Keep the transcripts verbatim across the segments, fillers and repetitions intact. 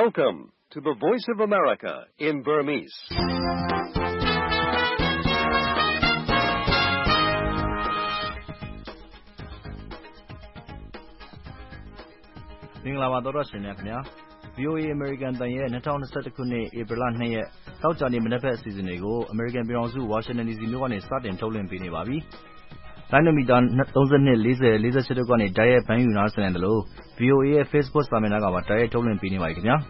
Welcome to the Voice of America in Burmese. ။မင်္ဂလာပါသောတရှင်များခင်ဗျာ။ V O A American တန်ရဲ့twenty twenty-oneခုနှစ်ဧပြီလtwoရက်တောက်ကြနေ့မနက်ဖက်အစီအစဉ်တွေကို American ပြည်ထောင်စု Washington D C မြို့ကနေစတင်ထုတ်လွှင့်ပေးနေပါပြီ။လိုင်းနိုမီတာthirty-two, forty, forty-eightတို့ကနေတိုက်ရိုက်ဖမ်းယူနားဆင်နိုင်သလို V O A ရဲ့ Facebook စာမျက်နှာကပါတိုက်ရိုက်ထုတ်လွှင့်ပေးနေပါပြီခင်ဗျာ။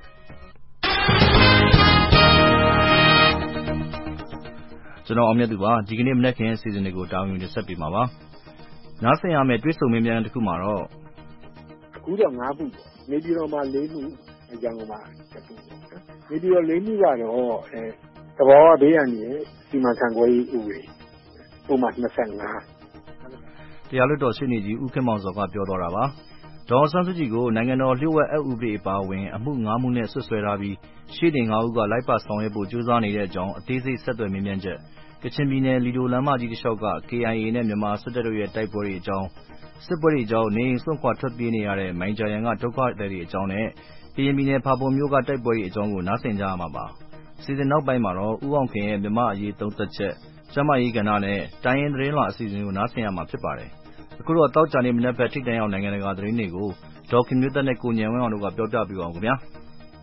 ကျွန်တော်အောင်မြတ်သူပါဒီကနေ့မနက်ခင်းအစီအစဉ်တွေကိုတာဝန်ယူတင်ဆက်ပေးမှာပါ။နားဆင်ရမယ့်တွေ့ဆုံမေးမြန်းတစ်ခုမှာတော့အခုတော့၅ခုနေပြည်တော်မှာ၄ခုရန်ကုန်မှာတစ်ခုနေပြည်တော်၄ခုကတော့အဲသဘောဝဘေးရန်ကြီးစီမံခန့်ခွဲရေးဥပဒေပုံမှန်twenty-five တရားလွှတ်တော်ရှေ့နေကြီးဦးခင်မောင်ဇော်ကပြောသွားတာပါ။ဒေါ်ဆန်းစုကြည်ကိုနိုင်ငံတော်လျှို့ဝှက်အက်ဥပဒေအပါအဝင်အမှု၅မှုနဲ့ဆွဆွဲထားပြီးရှေ့နေ၅ဦးကလိုက်ပါဆောင်ရွက်ဖို့ကြိုးစားနေတဲ့အကြောင်းအသေးစိတ်ဆက်သွယ်မေးမြန်းချက်ကချင်ပြည်နယ်လီဒိုလမ်းမကြီးတစ်လျှောက်က K I A နဲ့မြန်မာစစ်တပ်တို့ရဲ့တိုက်ပွဲတွေအကြောင်းစစ်ပွဲတွေအကြောင်းနေအိမ်စွန့်ခွာထွက်ပြေးနေရတဲ့မိုင်ဂျာယန်ကဒုက္ခသည်တွေအကြောင်းနဲ့ကရင်ပြည်နယ်ဖာပွန်မြို့ကတိုက်ပွဲတွေအကြောင်းကိုနားဆင်ကြရမှာပါ။စီစဉ်နောက်ပိုင်းမှာတော့ဦးအောင်ခင်ရဲ့မြန်မာအရေးသုံးသပ်ချက်ကျန်းမာရေးကဏ္ဍနဲ့တိုင်းရင်းသတင်းလွှာအစီအစဉ်ကိုနားဆင်ရမှာဖြစ်ပါတယ်။အခုတော့တောက်ကြနေ့မနက်ဖက်ထိပ်တန်းရောက်နိုင်ငံတကာသတင်းတွေကိုဒေါက်ခင်မျိုးသက်နဲ့ကိုဉာဏ်ဝင်းအောင်တို့ကပြောပြပေးပါဦးခင်ဗျာ။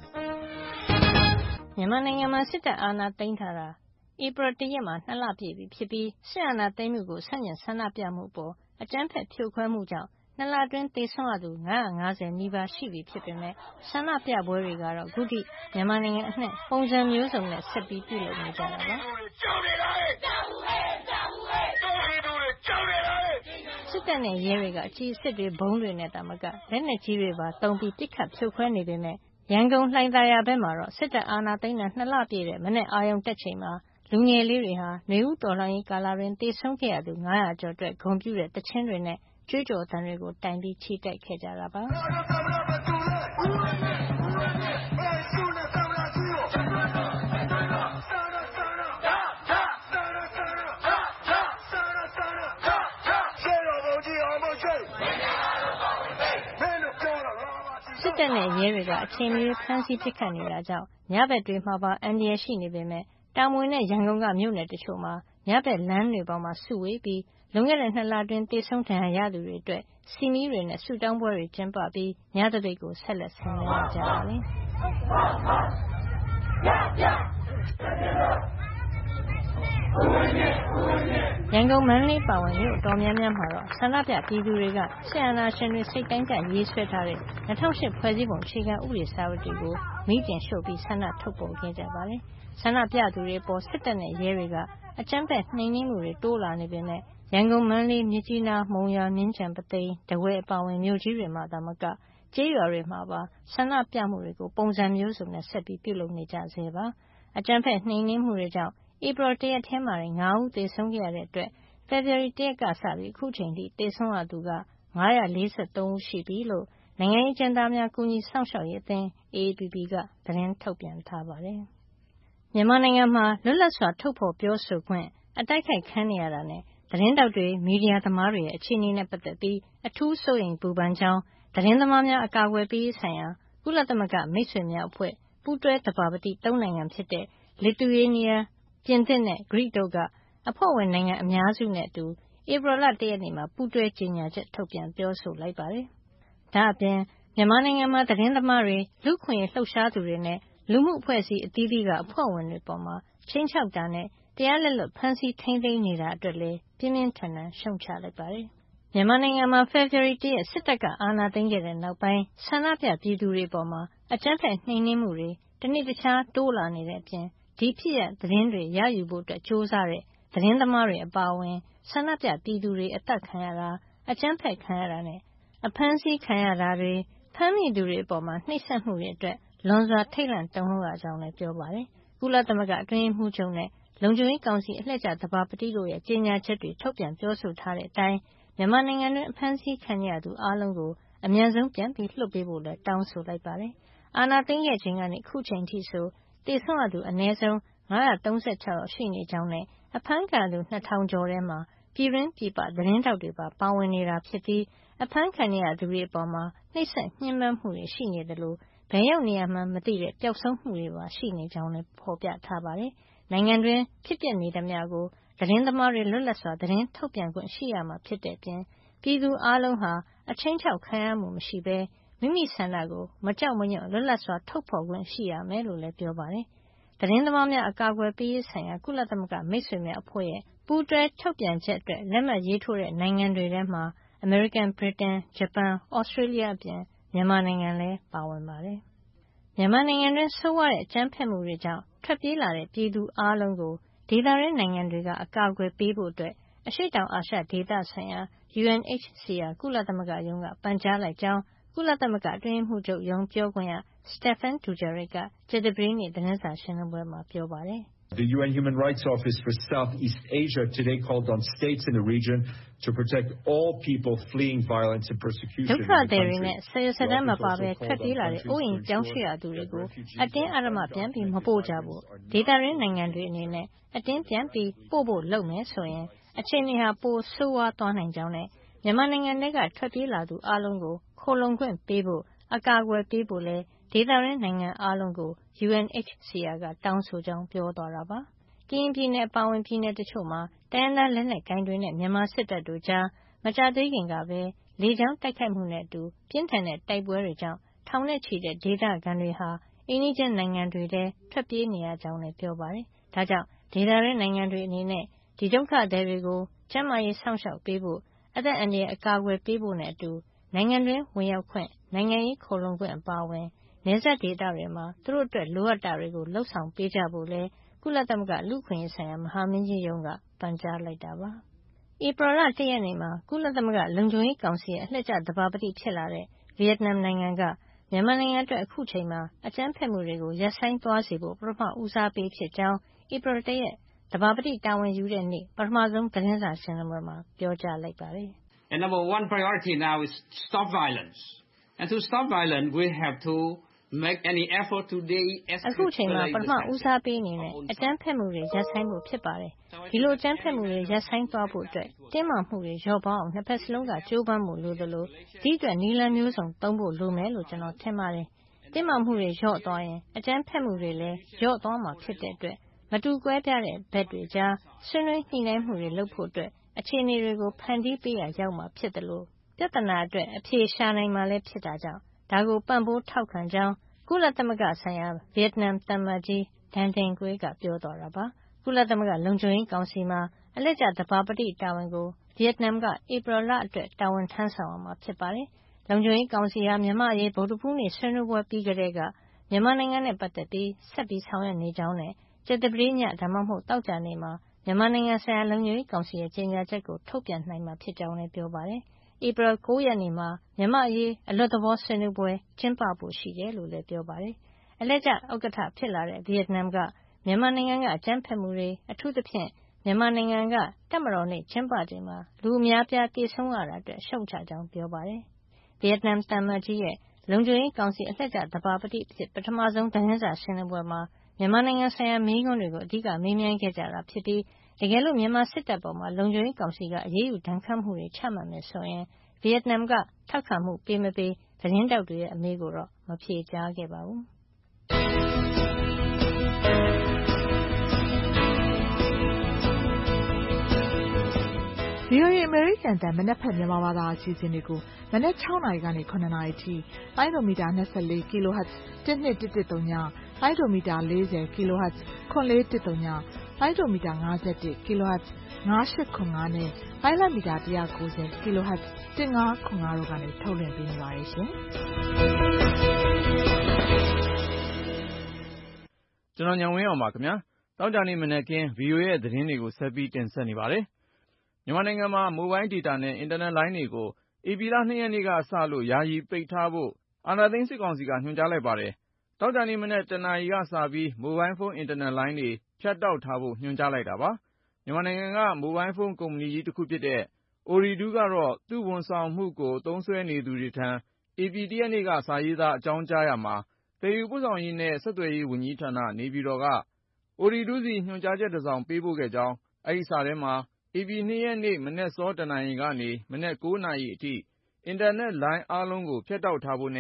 မြန်မာနိုင်ငံမှာစစ်တပ်အာဏာသိမ်းထားတာဧပြီoneရက်မှာနှစ်လပြည့်ပြီဖြစ်ပြီးစစ်အာဏာသိမ်းမှုကိုဆန့်ကျင်ဆန္ဒပြမှုအပေါ်အကြမ်းဖက်ဖြိုခွဲမှုကြောင့်နှစ်လအတွင်းသေဆုံးရသူfive hundred fiftyနီးပါးရှိပြီဖြစ်ပေမဲ့ဆန္ဒပြပွဲတွေကတော့အခုထိမြန်မာနိုင်ငံအနှံ့ပုံစံမျိုးစုံနဲ့ဆက်ပြီးပြုလုပ်နေကြတာပါစစ်တပ်နဲ့ရဲတွေကအကြီးစစ်တွေဘုံတွေနဲ့တာမကလက်နက်ကြီးတွေပါတုံးပြီးပစ်ခတ်ဖြိုခွဲနေပေမဲ့ရန်ကုန်လှိုင်သာယာဘက်မှာတော့စစ်တပ်အာဏာသိမ်းတာနှစ်လပြည့်တဲ့မနေ့အာရုံတက်ချိန်မှာလူငယ်လေးတွေဟာနေဦးတော်လှန်ရေးကာလတွင်တေဆုံးခဲ့ရသူfive hundredကျော်အတွက်ဂုဏ်ပြုတဲ့တခြင်းတွေနဲ့ကြွေးကြော်သံတွေကိုတိုင်ပြီးချီတက်ခဲ့ကြတာပါစစ်တပ်နဲ့ရဲတွေကအချိန်မရွေးဖမ်းဆီးပစ်ခတ်နေတာကြောင့်ညဘက်တွေမှာပါအန္တရာယ်ရှိနေပေမဲ့တာမွေနဲ့ရန်ကုန်ကမြို့နယ်တချို့မှာညဘက်လမ်းတွေပေါ်မှာစုဝေးပြီးလွန်ခဲ့တဲ့နှစ်လအတွင်းသေဆုံးဒဏ်ရာရသူတွေအတွက်စီမီတွေနဲ့ဆုတောင်းပွဲတွေကျင်းပပြီးညသပိတ်ကိုဆက်လက်ဆင်နွှဲကြပါတယ်ရန်ကုန်မန္တလေးပါဝင်မြို့တော်များများမှာတော့ဆန္ဒပြပြည်သူတွေကစစ်အာဏာရှင်တွေစိတ်တိုင်းကျရေးဆွဲထားတဲ့two thousand eightဖွဲ့စည်းပုံအခြေခံဥပဒေစာအုပ်တွေကိုမိတင်ရှို့ပြီးဆန္ဒထုတ်ပေါ်ခဲ့ကြပါတယ်ဆန္ဒပြသူတွေပေါ်စစ်တပ်နဲ့ရဲတွေကအကြမ်းဖက်နှိမ်နင်းမှုတွေတိုးလာနေပေမဲ့ရန်ကုန်မန္တလေးမြစ်ကြီးနားမုံရွာမြင်းခြံပုသိမ်ထားဝယ်အပါအဝင်မြို့ကြီးတွေမှာသာမကကျေးရွာတွေမှာပါဆန္ဒပြမှုတွေကိုပုံစံမျိုးစုံနဲ့ဆက်ပြီးပြုလုပ်နေကြဆဲပါအကြမ်းဖက်နှိမ်နင်းမှုတွေကြောင့်ဧပြီoneရက်ထဲမှာfiveဦးသေဆုံးခဲ့ရတဲ့အတွက်ဖေဖေါ်ဝါရီoneရက်ကစပြီးအခုချိန်ထိသေဆုံးရသူကfive hundred forty-threeဦးရှိပြီလို့နိုင်ငံရေးကျဉ်းသားများကူညီစောင့်ရှောက်ရေးအသင်း A A P P ကသတင်းထုတ်ပြန်ထားပါတယ်မြန်မာနိုင်ငံမှာလွတ်လပ်စွာထုတ်ဖေါ်ပြောဆိုခွင့်အတိုက်ခိုက်ခံနေရတာနဲ့သတင်းတောက်တွေမီဒီယာသမားတွေရဲ့အခြေအနေနဲ့ပတ်သက်ပြီးအထူးစိုးရိမ်ပူပန်ကြောင်းသတင်းသမားများအကာအကွယ်ပေးရေးဆိုင်ရာကုလသမဂ္ဂမိတ်ဆွေများအဖွဲ့ပူးတွဲသဘာပတိသုံးနိုင်ငံဖြစ်တဲ့လစ်သူယေးနီးယားပြင်သစ်နဲ့ဂရိတို့ကအဖွဲ့ဝင်နိုင်ငံအများစုနဲ့အတူဧပြီလoneရက်နေ့မှာပူးတွဲကြေညာချက်ထုတ်ပြန်ပြောဆိုလိုက်ပါတယ်။ဒါ့အပြင်မြန်မာနိုင်ငံမှာသတင်းသမားတွေလူ့အခွင့်အရေးလှုပ်ရှားသူတွေနဲ့လူမှုအဖွဲ့အစည်းအသီးသီးကအဖွဲ့ဝင်တွေပေါ်မှာခြိမ်းခြောက်တာနဲ့တရားလက်လွတ်ဖမ်းဆီးထိန်းသိမ်းနေတာအတွက်လည်းပြင်းပြင်းထန်ထန်ရှုတ်ချလိုက်ပါတယ်။မြန်မာနိုင်ငံမှာဖေဖေါ်ဝါရီoneရက်စစ်တပ်ကအာဏာသိမ်းခဲ့တဲ့နောက်ပိုင်းဆန္ဒပြပြည်သူတွေပေါ်မှာအကြမ်းဖက်နှိမ်နင်းမှုတွေတနေ့တခြားတိုးလာနေတဲ့အပြင်ဒီဖြစ်ရပ်သတင်းတွေရယူဖို့အတွက်ကြိုးစားတဲ့သတင်းသမားတွေအပါအဝင်ဆန္ဒပြပြည်သူတွေအသက်ခံရတာအကြမ်းဖက်ခံရတာနဲ့အဖမ်းဆီးခံရတာတွေဖမ်းမိသူတွေအပေါ်နှိပ်စက်မှုတွေအတွက်လွန်စွာထိတ်လန့်တုန်လှုပ်ရကြောင်းလည်းပြောပါတယ်။ကုလသမဂ္ဂအတွင်းရေးမှူးချုပ်နဲ့လုံခြုံရေးကောင်စီအလှည့်ကျသဘာပတိတို့ရဲ့ကြေညာချက်တွေထုတ်ပြန်ပြောဆိုထားတဲ့အတိုင်းမြန်မာနိုင်ငံတွင်းအဖမ်းဆီးခံရသူအားလုံးကိုအမြန်ဆုံးပြန်ပြီးလွှတ်ပေးဖို့လည်းတောင်းဆိုလိုက်ပါတယ်။အာဏာသိမ်းခဲ့ချိန်ကနေအခုချိန်ထိဆိုသေဆုံးရသူအနည်းဆုံးfive hundred thirty-sixယောက်ရှိနေကြောင်းနဲ့အဖမ်းခံသူtwo thousandကျော်ထဲမှာပြည်တွင်းပြည်ပသတင်းထောက်တွေပါပါဝင်နေတာဖြစ်ပြီးအဖမ်းခံရသူတွေအပေါ်နှိပ်စက်ညှဉ်းပန်းမှုတွေရှိနေသလိုဘယ်ရောက်နေရမှန်းမသိတဲ့ပျောက်ဆုံးမှုတွေပါရှိနေကြောင်းလည်းဖော်ပြထားပါတယ်။နိုင်ငံတွင်းဖြစ်ပျက်နေသမျှကိုသတင်းသမားတွေလွတ်လပ်စွာသတင်းထုတ်ပြန်ခွင့်ရှိရမှာဖြစ်တဲ့အပြင်ပြည်သူအားလုံးဟာအချိန်ချောက်ခံရမှုမရှိဘဲမိမိဆန္ဒကိုမကြောက်မရွံ့လွတ်လပ်စွာထုတ်ဖော်ခွင့်ရှိရမယ်လို့လည်းပြောပါတယ်။သတင်းသမားများအကာအကွယ်ပေးရေးဆိုင်ရာကုလသမဂ္ဂမိတ်ဆွေများအဖွဲ့ရဲ့ပူးတွဲထုတ်ပြန်ချက်အတွက်လက်မှတ်ရေးထိုးတဲ့နိုင်ငံတွေထဲမှာအမေရိကန်၊ဗြိတိန်၊ဂျပန်၊ဩစတြေးလျအပြင်မြန်မာနိုင်ငံလည်းပါဝင်ပါတယ်။မြန်မာနိုင်ငံတွင်းဆိုးဝါးတဲ့အကြမ်းဖက်မှုတွေကြောင့်ထွက်ပြေးလာတဲ့ပြည်သူအားလုံးကိုဒေသတွင်းနိုင်ငံတွေကအကာအကွယ်ပေးဖို့အတွက်အရှေ့တောင်အာရှဒေသဆိုင်ရာ U N H C R ကုလသမဂ္ဂရုံးကပန်ကြားလိုက်ကြောင်းကုလသမဂ္ဂအတွင်းရေးမှူးချုပ်ရုံးပြောခွင့်ရ Stéphane Dujarric ကကြာသပတေးနေ့သတင်းစာရှင်းလင်းပွဲမှာပြောပါတယ်။ The U N Human Rights Office for Southeast Asia today called on states in the region to protect all people fleeing violence and persecution. ဒုက္ခသည်တွေနဲ့ဆယ်ရစတမ်းမပါဘဲထွက်ပြေးလာတဲ့အိုးအိမ်ပြောင်းရွှေ့ရသူတွေကိုအတင်းအဓမ္မပြန်ပြီးမပို့ကြဘူးဒေသရင်းနိုင်ငံတွေအနေနဲ့အတင်းပြန်ပြီးပို့ဖို့လုပ်မယ်ဆိုရင်အခြေအနေဟာပိုဆိုးဝါးသွားနိုင်ကြောင်းနဲ့မြန်မာနိုင်ငံထဲကထွက်ပြေးလာသူအားလုံးကိုခိုလုံခွင့်ပေးဖို့အကာအကွယ်ပေးဖို့လဲဒေသရင်းနိုင်ငံအားလုံးကို U N H C R ကတောင်းဆိုကြောင်းပြောသွားတာပါ။ကရင်ပြည်နယ်အပါအဝင်ပြည်နယ်တချို့မှာတိုင်းရင်းသားလက်နက်ကိုင်တွေနဲ့မြန်မာစစ်တပ်တို့ကြားမကြာသေးခင်ကပဲလေကြောင်းတိုက်ခိုက်မှုနဲ့အတူပြင်းထန်တဲ့တိုက်ပွဲတွေကြောင့်ထောင်နဲ့ချီတဲ့ဒေသခံတွေဟာအိမ်နီးချင်းနိုင်ငံတွေထဲထွက်ပြေးနေရကြောင်းလည်းပြောပါတယ်။ဒါကြောင့်ဒေသရင်းနိုင်ငံတွေအနေနဲ့ဒီဒုက္ခသည်တွေကိုကျန်းမာရေးစောင့်ရှောက်ပေးဖို့အသက်အန္တရာယ်အကာအကွယ်ပေးဖို့နဲ့အတူနိုင်ငံတွင်းဝင်ရောက်ခွင့်နိုင်ငံရေးခိုလုံခွင့်အပါအဝင်နယ်စပ်ဒေသတွေမှာသူတို့အတွက်လိုအပ်တာတွေကိုလှုပ်ဆောင်ပေးကြဖို့လဲကုလသမဂ္ဂလူ့အခွင့်အရေးဆိုင်ရာမဟာမင်းကြီးရုံးကပန်ကြားလိုက်တာပါ။ဧပြီလတရက်နေ့မှာကုလသမဂ္ဂလုံခြုံရေးကောင်စီရဲ့အလှည့်ကျသဘာပတိဖြစ်လာတဲ့ဗီယက်နမ်နိုင်ငံကမြန်မာနိုင်ငံအတွက်အခုချိန်မှာအကြမ်းဖက်မှုတွေကိုရပ်ဆိုင်းသွားစေဖို့ပထမဦးစားပေးဖြစ်ကြောင်းဧပြီတရက်သဘာပတိတာဝန်ယူတဲ့နေ့ပထမဆုံးသတင်းစာရှင်းလင်းပွဲမှာပြောကြားလိုက်ပါတယ်။ And number one priority now is stop violence. And to stop violence, we have to make any effort today. အခုချိန်မှာပထမဦးစားပေးအနေနဲ့အကြမ်းဖက်မှုတွေရပ်ဆိုင်းဖို့ဖြစ်ပါတယ်။ဒီလိုအကြမ်းဖက်မှုတွေရပ်ဆိုင်းသွားဖို့အတွက်တင်းမာမှုတွေလျော့ပါအောင်နှစ်ဖက်စလုံးကကြိုးပမ်းမှုလိုသလိုဒီအတွက်နည်းလမ်းမျိုးစုံသုံးဖို့လိုမယ်လို့ကျွန်တော်ထင်ပါတယ်။တင်းမာမှုတွေလျော့သွားရင်အကြမ်းဖက်မှုတွေလည်းလျော့သွားမှာဖြစ်တဲ့အတွက်မတူကွဲပြားတဲ့ဘက်တွေကြားဆွေးနွေးညှိနှိုင်းမှုတွေလုပ်ဖို့အတွက်အခြေအနေတွေကိုဖန်တီးပေးရရောက်မှာဖြစ်တယ်လို့ပြဿနာအတွက်အဖြေရှာနိုင်မှာလည်းဖြစ်တာကြောင့်ဒါကိုပံ့ပိုးထောက်ခံကြောင်းကုလသမဂ္ဂဆိုင်ရာဗီယက်နမ်သံအမတ်ကြီးဒန်တင်ကွေးကပြောသွားတာပါ။ကုလသမဂ္ဂလုံခြုံရေးကောင်စီမှာအလှည့်ကျသဘာပတိတာဝန်ကိုဗီယက်နမ်ကဧပြီလအတွက်တာဝန်ထမ်းဆောင်ရမှာဖြစ်ပါတယ်။လုံခြုံရေးကောင်စီဟာမြန်မာအရေးဗုဒ္ဓဟူးနေ့ဆွေးနွေးပွဲပြီးကတည်းကမြန်မာနိုင်ငံနဲ့ပတ်သက်ပြီးဆက်ပြီးဆောင်ရွက်နေကြောင်းနဲ့ကြာသပတေးညဒါမှမဟုတ်သောကြာနေ့မှာမြန်မာနိုင်ငံဆိုင်ရာလုံခြုံရေးကောင်စီရဲ့ကြေညာချက်ကိုထုတ်ပြန်နိုင်မှာဖြစ်ကြောင်းလည်းပြောပါတယ်။ဧပြီ၉ရက်နေ့မှာမြန်မာအရေးအလွတ်သဘောဆွေးနွေးပွဲကျင်းပဖို့ရှိတယ်လို့လည်းပြောပါတယ်။အလှည့်ကျဥက္ကဋ္ဌဖြစ်လာတဲ့ဗီယက်နမ်ကမြန်မာနိုင်ငံကအကြမ်းဖက်မှုတွေအထူးသဖြင့်မြန်မာနိုင်ငံကတပ်မတော်နေ့ကျင်းပချိန်မှာလူအများပြားတေဆုံးရတာအတွက်ရှုံ့ချကြောင်းပြောပါတယ်။ဗီယက်နမ်သံအမတ်ကြီးရဲ့လုံခြုံရေးကောင်စီအလှည့်ကျသဘာပတိဖြစ်ပထမဆုံးသတင်းစာရှင်းလင်းပွဲမှာမြန်မာနိုင်ငံဆိုင်ရာမေးခွန်းတွေကိုအဓိကမေးမြန်းခဲ့ကြတာဖြစ်ပြီးတကယ်လို့မြန်မာစစ်တပ်ပေါ်မှာလုံခြုံရေးကောင်စီကအရေးယူဒဏ်ခတ်မှုတွေချမှတ်မယ်ဆိုရင်ဗီယက်နမ်ကထောက်ခံမှုပေးမပေးသတင်းတောက်တွေရဲ့အမေးကိုတော့မဖြေကြားခဲ့ပါဘူး။ V O A အမေရိကန်အသံမနက်ဖြန်မြန်မာဘာသာအစီအစဉ်တွေကိုမနက်၆နာရီကနေ၇နာရီထိလိုင်းဒိုမီတာ၂၄ kHz ၁၂၁၁၃ညလိုင်းဒိုမီတာ၄၀ kHz ၇၄၁၃ညလိုင်းဒိုမီတာ၅၁ kHz ၅၈၇၅နဲ့လိုင်းလမီတာ၁၉၀ kHz ၁၅၇၅တို့ကနေထုတ်လွှင့်ပေးနေပါတယ်ရှင်။ကျွန်တော်ညံဝင်းအောင်ပါခင်ဗျာတောက်ကြနေမနေ့ကင်း V O A ရဲ့သတင်းတွေကိုဆက်ပြီးတင်ဆက်နေပါတယ်မြန်မာနိုင်ငံမှာမိုဘိုင်းဒေတာနဲ့အင်တာနက်လိုင်းတွေကိုဧပြီလ၂ရက်နေ့ကစလို့ယာယီပိတ်ထားဖို့အာဏာသိမ်းစစ်ကောင်စီကညွှန်ကြားလိုက်ပါတယ်။တောက်ကြနေမနေ့တနာရီကစပြီးမိုဘိုင်းဖုန်းအင်တာနက်လိုင်းတွေဖြတ်တောက်ထားဖို့ညွှန်ကြားလိုက်တာပါ။မြန်မာနိုင်ငံကမိုဘိုင်းဖုန်းကုမ္ပဏီကြီးတစ်ခုဖြစ်တဲ့ Ooredoo ကတော့သူ့ဝန်ဆောင်မှုကိုသုံးစွဲနေသူတွေထံဧပြီ၁ရက်နေ့ကစာရေးသားအကြောင်းကြားရမှာသယ်ယူပို့ဆောင်ရေးနဲ့ဆက်သွယ်ရေးဝန်ကြီးဌာနနေပြည်တော်က Ooredoo စီညွှန်ကြားချက်တစ်စောင်ပေးပို့ခဲ့ကြောင်းအဲဒီစာထဲမှာဧပြီ၂ရက်နေ့မနက်စောတနာရီကနေမနက်၉နာရီအထိအင်တာနက်လိုင်းအားလုံးကိုဖြတ်တောက်ထားဖို့နဲ့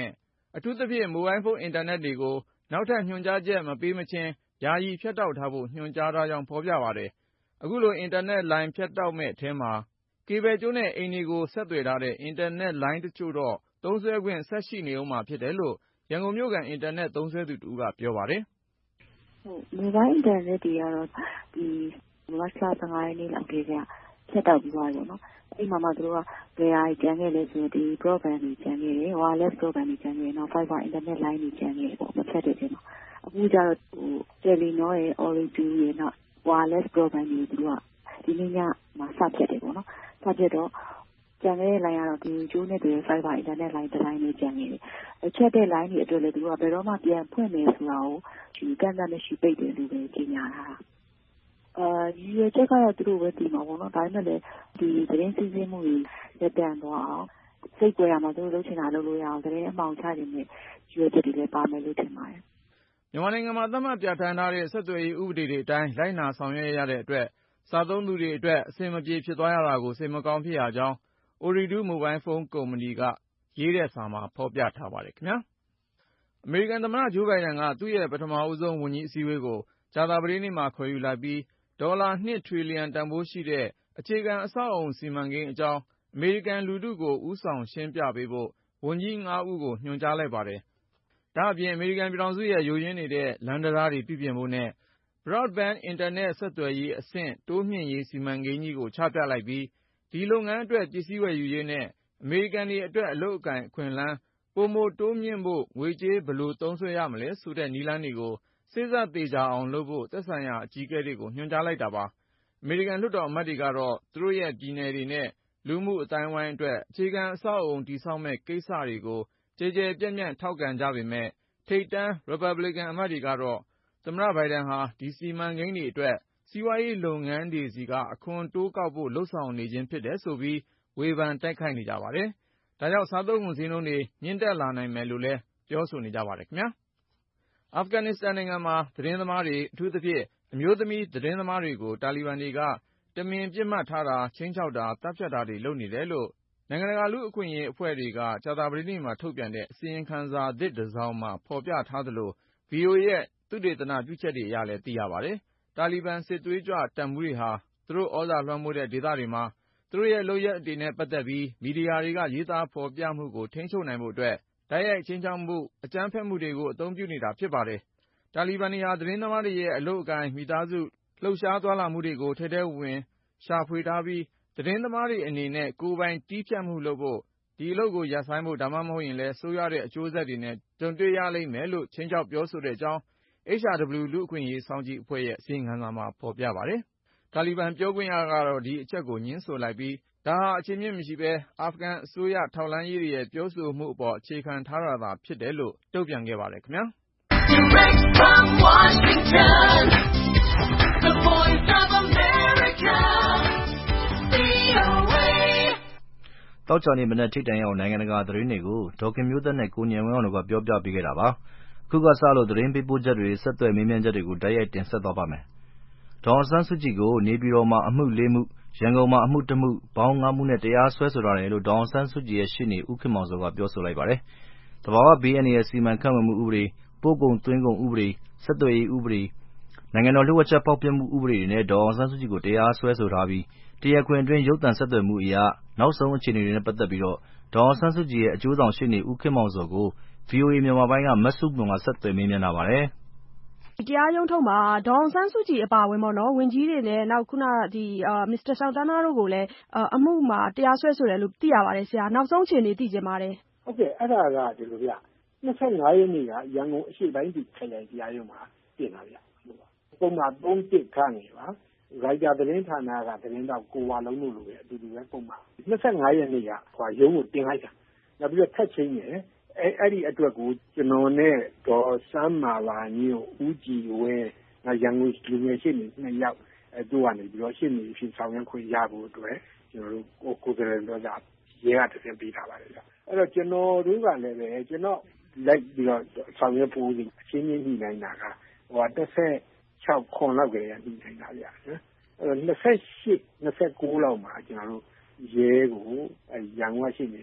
အထူးသဖြင့် မိုဘိုင်းဖုန်းအင်တာနက်တွေကိုနောက်ထပ်ညွှန်ကြားချက်မပေးမချင်းယာယီဖြတ်တောက်ထားဖို့ညွှန်ကြားထားကြောင်းဖော်ပြပါတယ်။ အခုလိုအင်တာနက်လိုင်းဖြတ်တောက်မဲ့ထဲမှာကေဘယ်ကြိုးနဲ့အိမ်တွေကိုဆက်သွယ်ထားတဲ့အင်တာနက်လိုင်းတချို့တော့သုံးစွဲခွင့်ဆက်ရှိနေဦးမှာဖြစ်တယ်လို့ရန်ကုန်မြို့ခံအင်တာနက်သုံးစွဲသူတဦးကပြောပါတယ်။ဟုတ်မိုဘိုင်းအင်တာနက်တွေကတော့ဒီမတ်လဆယ့်ငါးရက်နေ့လောက်ကလေးကဖြတ်တောက်ပြီးသွားပြီပေါ့နော်။အဲ့မှာမှသူတို့ကဘယ်ဟာကြံခဲ့လဲဆိုဒီ broadband တွေကြံခဲ့တယ် wireless broadband တွေကြံခဲ့တယ်နောက် fiber internet line တွေကြံခဲ့တယ်ပေါ့မဖြတ်တဲ့ထဲမှာအခုကျတော့ဟို Telenor ရဲ့ Ooredoo ရဲ့နောက် wireless broadband တွေသူတို့ကဒီနေ့ညမှာစဖြတ်တယ်ပေါ့နော်။စဖြတ်တော့ကြံခဲ့တဲ့ line ကတော့ဒီကျိုးနဲ့တွေ့ fiber internet line တစ် line လေးကြံခဲ့တယ်။အချက်တဲ့ line တွေအတွက်လည်းသူတို့ကဘယ်တော့မှပြန်ဖွင့်မယ်ဆိုတာကိုဒီကန့်သတ်မရှိပိတ်တယ်လို့ပဲကြေညာထားတာ။အာဒီရချက်ကတော့သူတို့ပဲဒီမှာပေါ့နော်ဒါပေမဲ့လည်းဒီသတင်းစီးဆင်းမှုတွေလက်တန့်သွားအောင်စိတ်ကြွရမှာသူတို့လုပ်ချင်တာလုပ်လို့ရအောင်သတင်းအမှောင်ချခြင်းနဲ့ရွေးချက်တွေလည်းပါမယ်လို့ထင်ပါတယ်။မြန်မာနိုင်ငံမှာသတ်မှတ်ပြဋ္ဌာန်းထားတဲ့ဆက်သွယ်ရေးဥပဒေတွေအတိုင်းလိုက်နာဆောင်ရွက်ရတဲ့အတွက်စားသုံးသူတွေအတွက်အဆင်မပြေဖြစ်သွားရတာကိုစိတ်မကောင်းဖြစ်ရကြောင်း Ooredoo မိုဘိုင်းဖုန်းကုမ္ပဏီကရေးတဲ့စာမှာဖော်ပြထားပါတယ်ခင်ဗျာ။အမေရိကန်သမ္မတဂျိုးဘိုင်ဒန်ကသူ့ရဲ့ပထမဦးဆုံးဝန်ကြီးအစည်းအဝေးကိုကြာသပတေးနေ့မှာခေါ်ယူလိုက်ပြီးဒေါ်လာနှစ်ထရီလီယံတန်ဖိုးရှိတဲ့အခြေခံအဆောက်အအုံစီမံကိန်းအကြောင်းအမေရိကန်လူထုကိုဦးဆောင်ရှင်းပြပေးဖို့ဝန်ကြီးငါးဦးကိုညွှန်ကြားလိုက်ပါတယ်။ဒါ့အပြင်အမေရိကန်ပြည်ထောင်စုရဲ့ယိုယွင်းနေတဲ့လမ်းတရားတွေပြုပြင်ဖို့နဲ့ broadband အင်တာနက်ဆက်သွယ်ရေးအဆင့်တိုးမြှင့်ရေးစီမံကိန်းကြီးကိုချပြလိုက်ပြီးဒီလုပ်ငန်းအတွက်ပစ္စည်းဝယ်ယူရေးနဲ့အမေရိကန်တွေအတွက်အလုပ်အကိုင်အခွင့်အလမ်းပိုမိုတိုးမြှင့်ဖို့ငွေကြေးဘယ်လိုသုံးစွဲရမလဲဆိုတဲ့နည်းလမ်းတွေကိုစေ့စပ်သေချာအောင်လုပ်ဖို့သက်ဆိုင်ရာအကြီးအကဲတွေကိုညွှန်ကြားလိုက်တာပါ။အမေရိကန်လွှတ်တော်အမတ်တွေကတော့သူတို့ရဲ့ပြည်နယ်တွေနဲ့လူမှုအတိုင်းအဝိုင်းအတွက်အခြေခံအဆောက်အအုံတည်ဆောက်မဲ့ကိစ္စတွေကိုကြည်ကြဲပြန့်ပြန့်ထောက်ခံကြပေမဲ့ထိပ်တန်း Republican အမတ်တွေကတော့သမ္မတဘိုင်ဒန်ဟာဒီစီမံကိန်းတွေအတွက်စီးပွားရေးလုပ်ငန်းတွေစီကအခွန်တိုးကောက်ဖို့လှုံ့ဆော်နေခြင်းဖြစ်တယ်ဆိုပြီးဝေဖန်တိုက်ခိုက်နေကြပါတယ်။ဒါကြောင့်စားသုံးကုန်ဈေးနှုန်းတွေမြင့်တက်လာနိုင်မယ်လို့လည်းပြောဆိုနေကြပါတယ်ခင်ဗျာ။အာဖဂန်နစ္စတန်နိုင်ငံမှာသတင်းသမားတွေအထူးသဖြင့်အမျိုးသမီးသတင်းသမားတွေကိုတာလီဘန်တွေကတမင်ပစ်မှတ်ထားတာခြိမ်းခြောက်တာတပ်ဖြတ်တာတွေလုပ်နေတယ်လို့နိုင်ငံတကာလူ့အခွင့်အရေးအဖွဲ့တွေကကြာသပတေးနေ့မှာထုတ်ပြန်တဲ့အစီရင်ခံစာသစ်တစ်စောင်မှာဖော်ပြထားသလို ဗွီအိုအေ ရဲ့သုတေသနပြုချက်တွေအရလည်းသိရပါတယ်။တာလီဘန်စစ်သွေးကြွတပ်မှူးတွေဟာသူတို့ဩဇာလွှမ်းမိုးတဲ့ဒေသတွေမှာသူတို့ရဲ့လုပ်ရပ်တွေနဲ့ပတ်သက်ပြီးမီဒီယာတွေကရေးသားဖော်ပြမှုကိုထိန်းချုပ်နိုင်ဖို့အတွက်တိုက်ရိုက်ခြိမ်းခြောက်မှုအကြမ်းဖက်မှုတွေကိုအသုံးပြုနေတာဖြစ်ပါတယ်။တာလီဘန်တွေဟာသတင်းသမားတွေရဲ့အလုပ်အကိုင်မိသားစုလှုပ်ရှားသွားလာမှုတွေကိုထဲထဲဝင်ရှာဖွေထားပြီးသတင်းသမားတွေအနေနဲ့ကိုယ်ပိုင်တည်းဖြတ်မှုလုပ်ဖို့ဒီအလုပ်ကိုရပ်ဆိုင်းဖို့ဒါမှမဟုတ်ရင်လည်းဆိုးရွားတဲ့အကျိုးဆက်တွေနဲ့ကြုံတွေ့ရလိမ့်မယ်လို့ခြိမ်းခြောက်ပြောဆိုတဲ့အကြောင်း H R W လူ့အခွင့်အရေးစောင့်ကြည့်အဖွဲ့ရဲ့အစီရင်ခံစာမှာဖော်ပြပါတယ်။တာလီဘန်ပြောခွင့်ရကတော့ဒီအချက်ကိုငြင်းဆိုလိုက်ပြီးဒါဟာအခြေမြစ်မရှိဘဲအာဖဂန်အစိုးရထောက်လှမ်းရေးတွေရဲ့ပြောဆိုမှုအပေါ်အခြေခံထားတာသာဖြစ်တယ်လို့တုံ့ပြန်ခဲ့ပါတယ်ခင်ဗျာ။ Direct from Washington, the voice of America, V O A တောက်ချာနေမနက်ထိတိုင်အောင်နိုင်ငံတကာသတင်းတွေကိုဒေါက်ခင်မျိုးသက်နဲ့ကိုဉာဏ်ဝင်းအောင်တို့ကပြောပြပေးခဲ့တာပါ။အခုကစလို့သတင်းပေးပို့ချက်တွေဆက်သွယ်မေးမြန်းချက်တွေကိုတိုက်ရိုက်တင်ဆက်သွားပါမယ်။ဒေါ်အောင်ဆန်းစုကြည်ကိုနေပြည်တော်မှာအမှုလေးမှုရန်ကုန်မှာအမှုတစ်မှုပေါင်းငါးမှုနဲ့တရားစွဲဆိုထားတယ်လို့ဒေါ်အောင်ဆန်းစုကြည်ရဲ့ရှေ့နေဦးခင်မောင်ဇော်ကပြောဆိုလိုက်ပါတယ်။သဘာဝဘေးအန္တရာယ်စီမံခန့်ခွဲမှုဥပဒေပို့ကုန်သွင်းကုန်ဥပဒေဆက်သွယ်ရေးဥပဒေနိုင်ငံတော်လျှို့ဝှက်ချက်ဖောက်ဖျက်မှုဥပဒေတွေနဲ့ဒေါ်အောင်ဆန်းစုကြည်ကိုတရားစွဲဆိုထားပြီးတရားခွင်အတွင်းရုပ်သံဆက်သွယ်မှုအရနောက်ဆုံးအခြေအနေတွေနဲ့ပတ်သက်ပြီးဒေါ်အောင်ဆန်းစုကြည်ရဲ့အကျိုးဆောင်ရှေ့နေဦးခင်မောင်ဇော်ကို ဗွီအိုအေမြန်မာပိုင်းကမဆုမွန်ကဆက်သွယ်မေးမြန်းထားပါတယ်။တရားရုံးထုတ်မှာဒေါ်အောင်ဆန်းစုကြည်အပါအဝင်ပေါ့နော်ဝန်ကြီးတွေနဲ့နောက်ခုနဒီမစ္စတာရှောင်းတန်းနာတို့ကိုလည်းအမှုမှာတရားစွဲဆိုတယ်လို့သိရပါတယ်ဆရာနောက်ဆုံးအခြေအနေသိချင်ပါတယ်။ဟုတ်ကဲ့အဲ့ဒါကဒီလိုဗျ။၂၅ရက်နေ့ကရန်ကုန်အရှေ့ပိုင်းပြည်ခရိုင်တရားရုံးမှာပြင်လာဗျ။ပုံမှန်သုံးတစ်ခန့်နေပါ။ရိုက်တာသတင်းဌာနကသတင်းတော့ကိုဝါလုံးတို့လိုပဲအတူတူပဲပုံမှန်၂၅ရက်နေ့ကဟိုရုံးကိုတင်လိုက်တာနောက်ပြီးတော့ထက်ချင်းရယ်အဲအဲ့ဒီအတွက်ကိုကျွန်တော်နဲ့ဒေါ်စမ်းမာလာညို့ဦးကြည်ဝဲရန်ကုန်လူငယ်ရှိနေနှစ်ယောက်အဲတို့ကနေပြီးတော့ရှင်းနေဖြစ်ဆောင်ရွက်ခွင့်ရဖို့အတွက်ကျွန်တော်တို့ကိုကိုယ်တိုင်တော့ရဲကတည်းကပေးထားပါတယ်ဗျအဲ့တော့ကျွန်တော်တို့ကလည်းပဲကျွန်တော်လိုက်ပြီးတော့ဆောင်ရွက်ဖို့အချင်းချင်းညှိနှိုင်းတာကဟိုတစ်ဆက်၆ခွန်လောက်ကလေးကညှိနှိုင်းတာဗျနော်အဲ့တော့၂၈ ၂၉လောက်မှာကျွန်တော်တို့ရဲကိုအဲရန်ကုန်ရှိနေ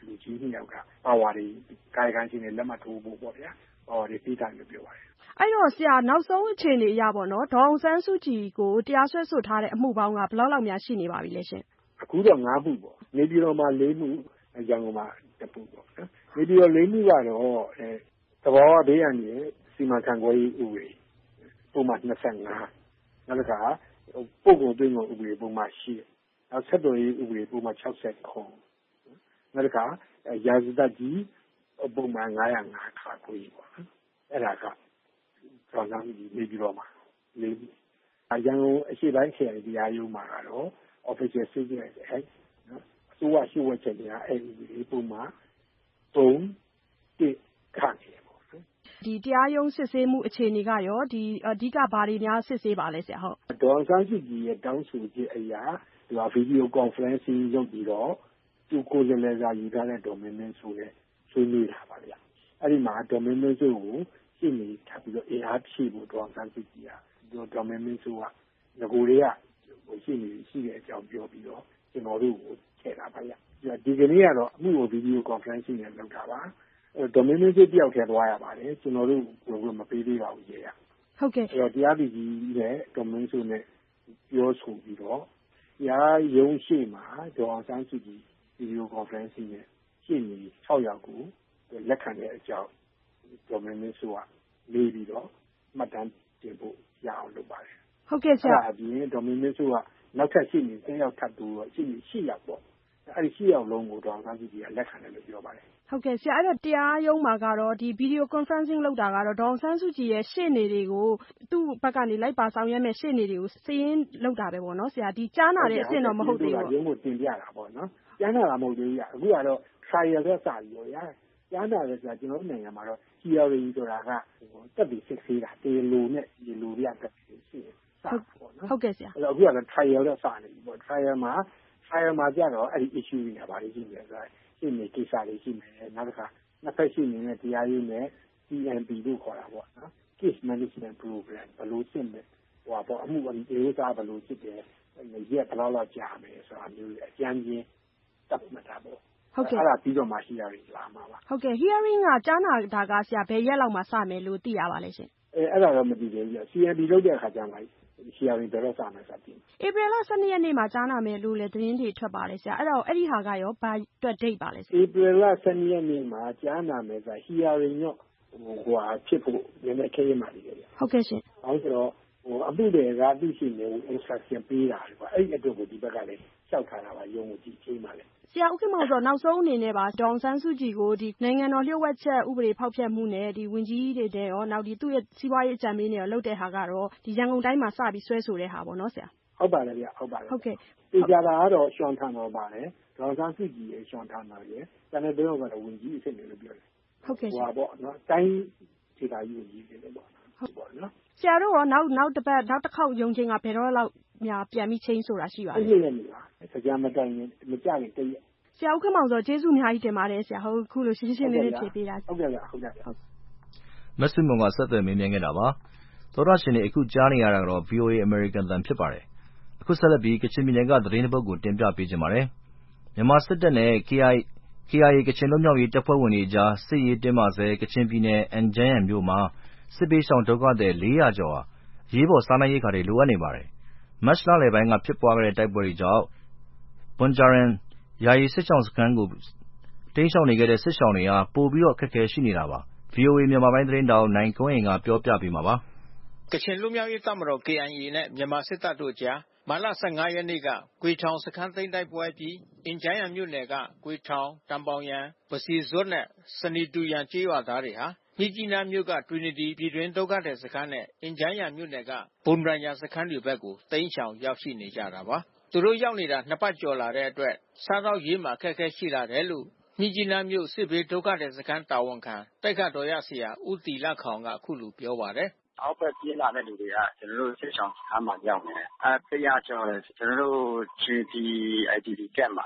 လူကြီးနှစ်ယောက်ကပါဝါတွေကာယကံရှင်တွေလက်မှတ်ထိုးဖို့ပေါ့ဗျာပါဝါတွေပေးတာလို့ပြောပါတယ်အဲ့တော့ဆရာနောက်ဆုံးအခြေအနေအရပေါ့နော်ဒေါ်အောင်ဆန်းစုကြည်ကိုတရားစွဲဆိုထားတဲ့အမှုပေါင်းကဘယ်လောက်လောက်များရှိနေပါပြီလဲရှင်အခုတော့၅မှုပေါ့နေပြည်တော်မှာ၄မှုရန်ကုန်မှာတစ်မှုပေါ့နော်နေပြည်တော်၄မှုကတော့အဲသဘောဝဘေးအန္တရာယ်စီမံခန့်ခွဲရေးဥပဒေပုံမှန်၂၅နောက်တစ်ခါပုဂ္ဂိုလ်တွင်းကုန်ဥပဒေပုံမှန်၈နောက်ဆက်တော်ရေးဥပဒေပုံမှန်၆၀နောက်တစ်ခါရာဇသတ်ကြီးပုံမှန်၅၀၅ခါကိုကြီးပေါ့အဲ့ဒါကတော်တော်ကြီးနေပြီးတော့မှာလေရန်ကုန်အရှိပိုင်းခရိုင်တရားရုံးမှာကတော့ Official Secrets Act နော်အစိုးရရှိဝတ်ချက်များအဲ့ဒီပုံမှန်၃တစ်ခန့်နေပေါ့နော်ဒီတရားရုံးစစ်ဆေးမှုအခြေအနေကရောဒီအဓိကဘာတွေများစစ်ဆေးပါလဲဆရာဟုတ်ဒေါ်အောင်ဆန်းစုကြည်ရဲ့တောင်းဆိုချက်အရာဒီဗီဒီယိုကွန်ဖရင့်စင်းလုပ်ပြီးတော့သူကိုယ်စားလှယ်စာယူထားတဲ့ဒေါ်မင်းမင်းဆိုတဲ့ဆွေးနွေးတာပါဗျအဲ့ဒီမှာဒေါ်မင်းမင်းဆိုကိုရှင်းနေထပ်ပြီးတော့အေအားဖြည့်ဖို့ဒေါ်အောင်ဆန်းစုကြည်ကဒေါ်မင်းမင်းဆိုကငကိုတွေကရှင်းနေရှိတဲ့အကြောင်းပြောပြီးတော့ကျွန်တော်တို့ကိုထည့်တာပါဗျဒီကနေ့ကတော့အမှုကိုဗီဒီယိုကွန်ဖရင့်စင်းနဲ့လုပ်တာပါဒေါ်မင်းမင်းဆိုတယောက်ထဲသွားရပါတယ်ကျွန်တော်တို့ဝင်ဝင်မပေးသေးပါဘူးရေရဟုတ်ကဲ့အဲ့တော့တရားသူကြီးနဲ့ဒေါ်မင်းဆိုနဲ့ပြောဆိုပြီးတော့တရားရုံးရှိမှာဒေါ်အောင်ဆန်းစုကြည်ဗီဒီယိုကွန်ဖရင့်စင်းနဲ့ရှင်းနေ၆ယောက်ကိုလက်ခံတဲ့အကြောင်းဒေါ်မင်းမင်းဆိုကလေးပြီးတော့မှတ်တမ်းတင်ဖို့ရအောင်လုပ်ပါတယ်ဟုတ်ကဲ့ဆရာအပြင်ဒေါ်မင်းမင်းဆိုကနောက်ထပ်ရှင်းနေtenယောက်ထပ်တူတော့ရှင်းနေ၈ယောက်ပေါ့အဲ့ဒီ၈ယောက်လုံးကိုဒေါ်အောင်ဆန်းစုကြည်ကလက်ခံတယ်လို့ပြောပါတယ်ဟုတ်ကဲ့ဆရာအဲ့ဒါတရားရုံးမှာကတော့ဒီဗီဒီယိုကွန်ဖရင့်စင်းလုပ်တာကတော့ဒေါ်အောင်ဆန်းစုကြည်ရဲ့ရှေ့နေတွေကိုသူ့ဘက်ကနေလိုက်ပါဆောင်ရွက်မဲ့ရှေ့နေတွေကိုစည်ရင်းလုပ်တာပဲပေါ့နော်ဆရာဒီကြားနာတဲ့အဆင့်တော့မဟုတ်သေးဘူးရုံးကိုတင်ပြတာပေါ့နော်ကြားနာတာမဟုတ်သေးဘူးအခုကတော့ trial ပဲစပြီးတော့ရကြားနာတယ်ဆိုတာကျွန်တော်တို့နိုင်ငံမှာတော့ hearing ဆိုတာကတက်ပြီးစစ်ဆေးတာတေလိုနဲ့ဒီလိုပြတက်ပြီးစစ်စပေါ့နော်ဟုတ်ကဲ့ဆရာအဲ့တော့အခုကတော့ trial တော့စနေပြီပေါ့ trial မှာ trial မှာကြတော့အဲ့ဒီ issue တွေကဘာတွေရှိလဲဆိုတော့ရှင်းနေကိစ္စတွေရှိမယ်နောက်တစ်ခါနှစ်ဖက်ရှိနေတဲ့တရားရေးနဲ့ C M P တို့ခေါ်တာပေါ့နော် case management program ဘယ်လိုရှင်းလဲဟိုပေါ့အမှုအလေးစားဘယ်လိုဖြစ်တယ်ရက်ဘယ်လောက်လောက်ကြာမယ်ဆိုတာမျိုးအကျဉ်းချင်းတပ်မှတ်တာပေါ့ဟုတ်ကဲ့အဲ့ဒါပြီးတော့မှ hearing လာမှာပါဟုတ်ကဲ့ hearing ကကြားနာတာကဆရာဘယ်ရက်လောက်မှစမယ်လို့သိရပါလဲရှင်အဲအဲ့ဒါတော့မသိသေးဘူး C M P လုပ်တဲ့အခါကျမှhearing ဘယ်တော့စမယ်ဆိုတာသိဧပြီလ၁၂ရက်နေ့မှာကြားနာမယ်လို့လည်းသတင်းတွေထွက်ပါတယ်ဆရာအဲ့တော့အဲ့ဒီဟာကရောဘာအတွက် date ပါလဲဆရာဧပြီလ၁၂ရက်နေ့မှာကြားနာမယ်ဆိုတာ hearing ရောဟိုဟာဖြစ်ဖို့နည်းနည်းခက်ရမှာလေဟုတ်ကဲ့ရှင်ဟောဆိုတော့ဟိုအမှုတွေကသိရှိနေ instruction ပေးတာလေကွာအဲ့ဒီအတွက်ကိုဒီဘက်ကလည်းလျှောက်ထားတာပါရုံးကိုကြည့်ချင်းပါလေဆရာဦးခင်မောင်စောနောက်ဆုံးအနေနဲ့ပါဒေါ်အောင်ဆန်းစုကြည်ကိုဒီနိုင်ငံတော်လျှို့ဝှက်ချက်ဥပဒေဖောက်ဖျက်မှုနဲ့ဒီဝန်ကြီးတွေနဲ့ရောနောက်ဒီသူ့ရဲ့စီးပွားရေးအကြံပေးနဲ့ရောလုပ်တဲ့ဟာကတော့ဒီရန်ကုန်တိုင်းမှာစပြီးဆွဲဆိုတဲ့ဟာပေါ့နော်ဆရာဟုတ်ပါတယ်ဗျဟုတ်ပါတယ်ဟုတ်ကဲ့ဒီကြတာကတော့ရှွန်ထန်တော်ပါတယ်ဒေါ်အောင်ဆန်းစုကြည်ရဲ့ရှွန်ထန်တော်ရဲ့တန်တဲ့တော့ကတော့ဝန်ကြီးအစ်စ်နေလို့ပြောတယ်ဟုတ်ကဲ့ဟိုပါပေါ့နော်တိုင်းဒေသကြီးဝန်ကြီးတွေလည်းပေါ့ဟုတ်ပါနော်ဆရာတို့ရောနောက်နောက်တစ်ပတ်နောက်တစ်ခေါက်ယုံချင်းကဘယ်တော့လောက်များပြန်ပြီးချင်းဆိုတာရှိပါလဲအဲ့ဒီနေ့ပါစကြမတိုင်မကြခင်တည့်ရက်ဆရာဦးခင်မောင်စောကျေးဇူးအများကြီးတင်ပါတယ်ဆရာဟုတ်ခုလိုရှင်းရှင်းလေးလေးဖြေပေးတာဟုတ်ကဲ့ဟုတ်ကဲ့ဟုတ်မဆုမွန်ကဆက်သွယ်မေးမြန်းခဲ့တာပါသောတာရှင်တွေအခုကြားနေရတာတော့ V O A American တန်ဖြစ်ပါတယ်အခုဆက်လက်ပြီးကချင်ပြည်နယ်ကသတင်းတစ်ပုဒ်ကိုတင်ပြပေးချင်ပါတယ်မြန်မာစစ်တပ်နဲ့ K I A ကချင်လွတ်မြောက်ရေးတပ်ဖွဲ့ဝင်တွေကြားစစ်ရေးတင်းမာဆဲကချင်ပြည်နယ်အင်ဂျန်းယန်မြို့မှာစစ်ဘေးရှောင်ဒုက္ခသည်လေးရာကျော်ဟာအရေးပေါ်စားနပ်ရိက္ခာတွေလိုအပ်နေပါတယ်မတ်လလယ်ပိုင်းကဖြစ်ပွားခဲ့တဲ့တိုက်ပွဲတွေကြောင့်ဘွန်ဂျာရန်ယာယီစစ်ရှောင်စခန်းကိုတိမ်းရှောင်နေခဲ့တဲ့စစ်ရှောင်တွေဟာပိုပြီးတော့အခက်အခဲရှိနေတာပါ V O A မြန်မာပိုင်းသတင်းတောက်နိုင်ကွန်းအိမ်ကပြောပြပေးမှာပါကချင်လွတ်မြောက်ရေးတပ်မတော် K I A နဲ့မြန်မာစစ်တပ်တို့ကြားမတ်လ၁၅ရက်နေ့ကဂွေထောင်စခန်းသိမ်းတိုက်ပွဲပြီးအင်ဂျန်းယန်မြို့နယ်ကဂွေထောင်တန်ပေါင်ယန်ပစီဇွတ်နဲ့စနီတူယန်ကျေးရွာသားတွေဟာမြစ်ကြီးနားမြို့က Trinity ပြည်တွင်းဒုက္ခသည်စခန်းနဲ့အင်ဂျန်းယန်မြို့နယ်ကဘွန်ရန်ယာစခန်းတွေဘက်ကိုတိမ်းရှောင်ရောက်ရှိနေကြတာပါသူတို့ရောက်နေတာနှစ်ပတ်ကျော်လာတဲ့အတွက်စားသောက်ရေးမှာအခက်အခဲရှိလာတယ်လို့မြစ်ကြီးနားမြို့စစ်ဘေးဒုက္ခသည်စခန်းတာဝန်ခံတိုက်ခတ်တော်ရဆရာဦးတီလခေါင်ကအခုလိုပြောပါတယ်အောက်ဘက်ပြေးလာတဲ့လူတွေကကျွန်တော်တို့စစ်ဆောင်စခန်းမှာရောက်နေတယ်အဲတရားကျော်တယ်ကျွန်တော်တို့ G P I D P ကက်မှာလေ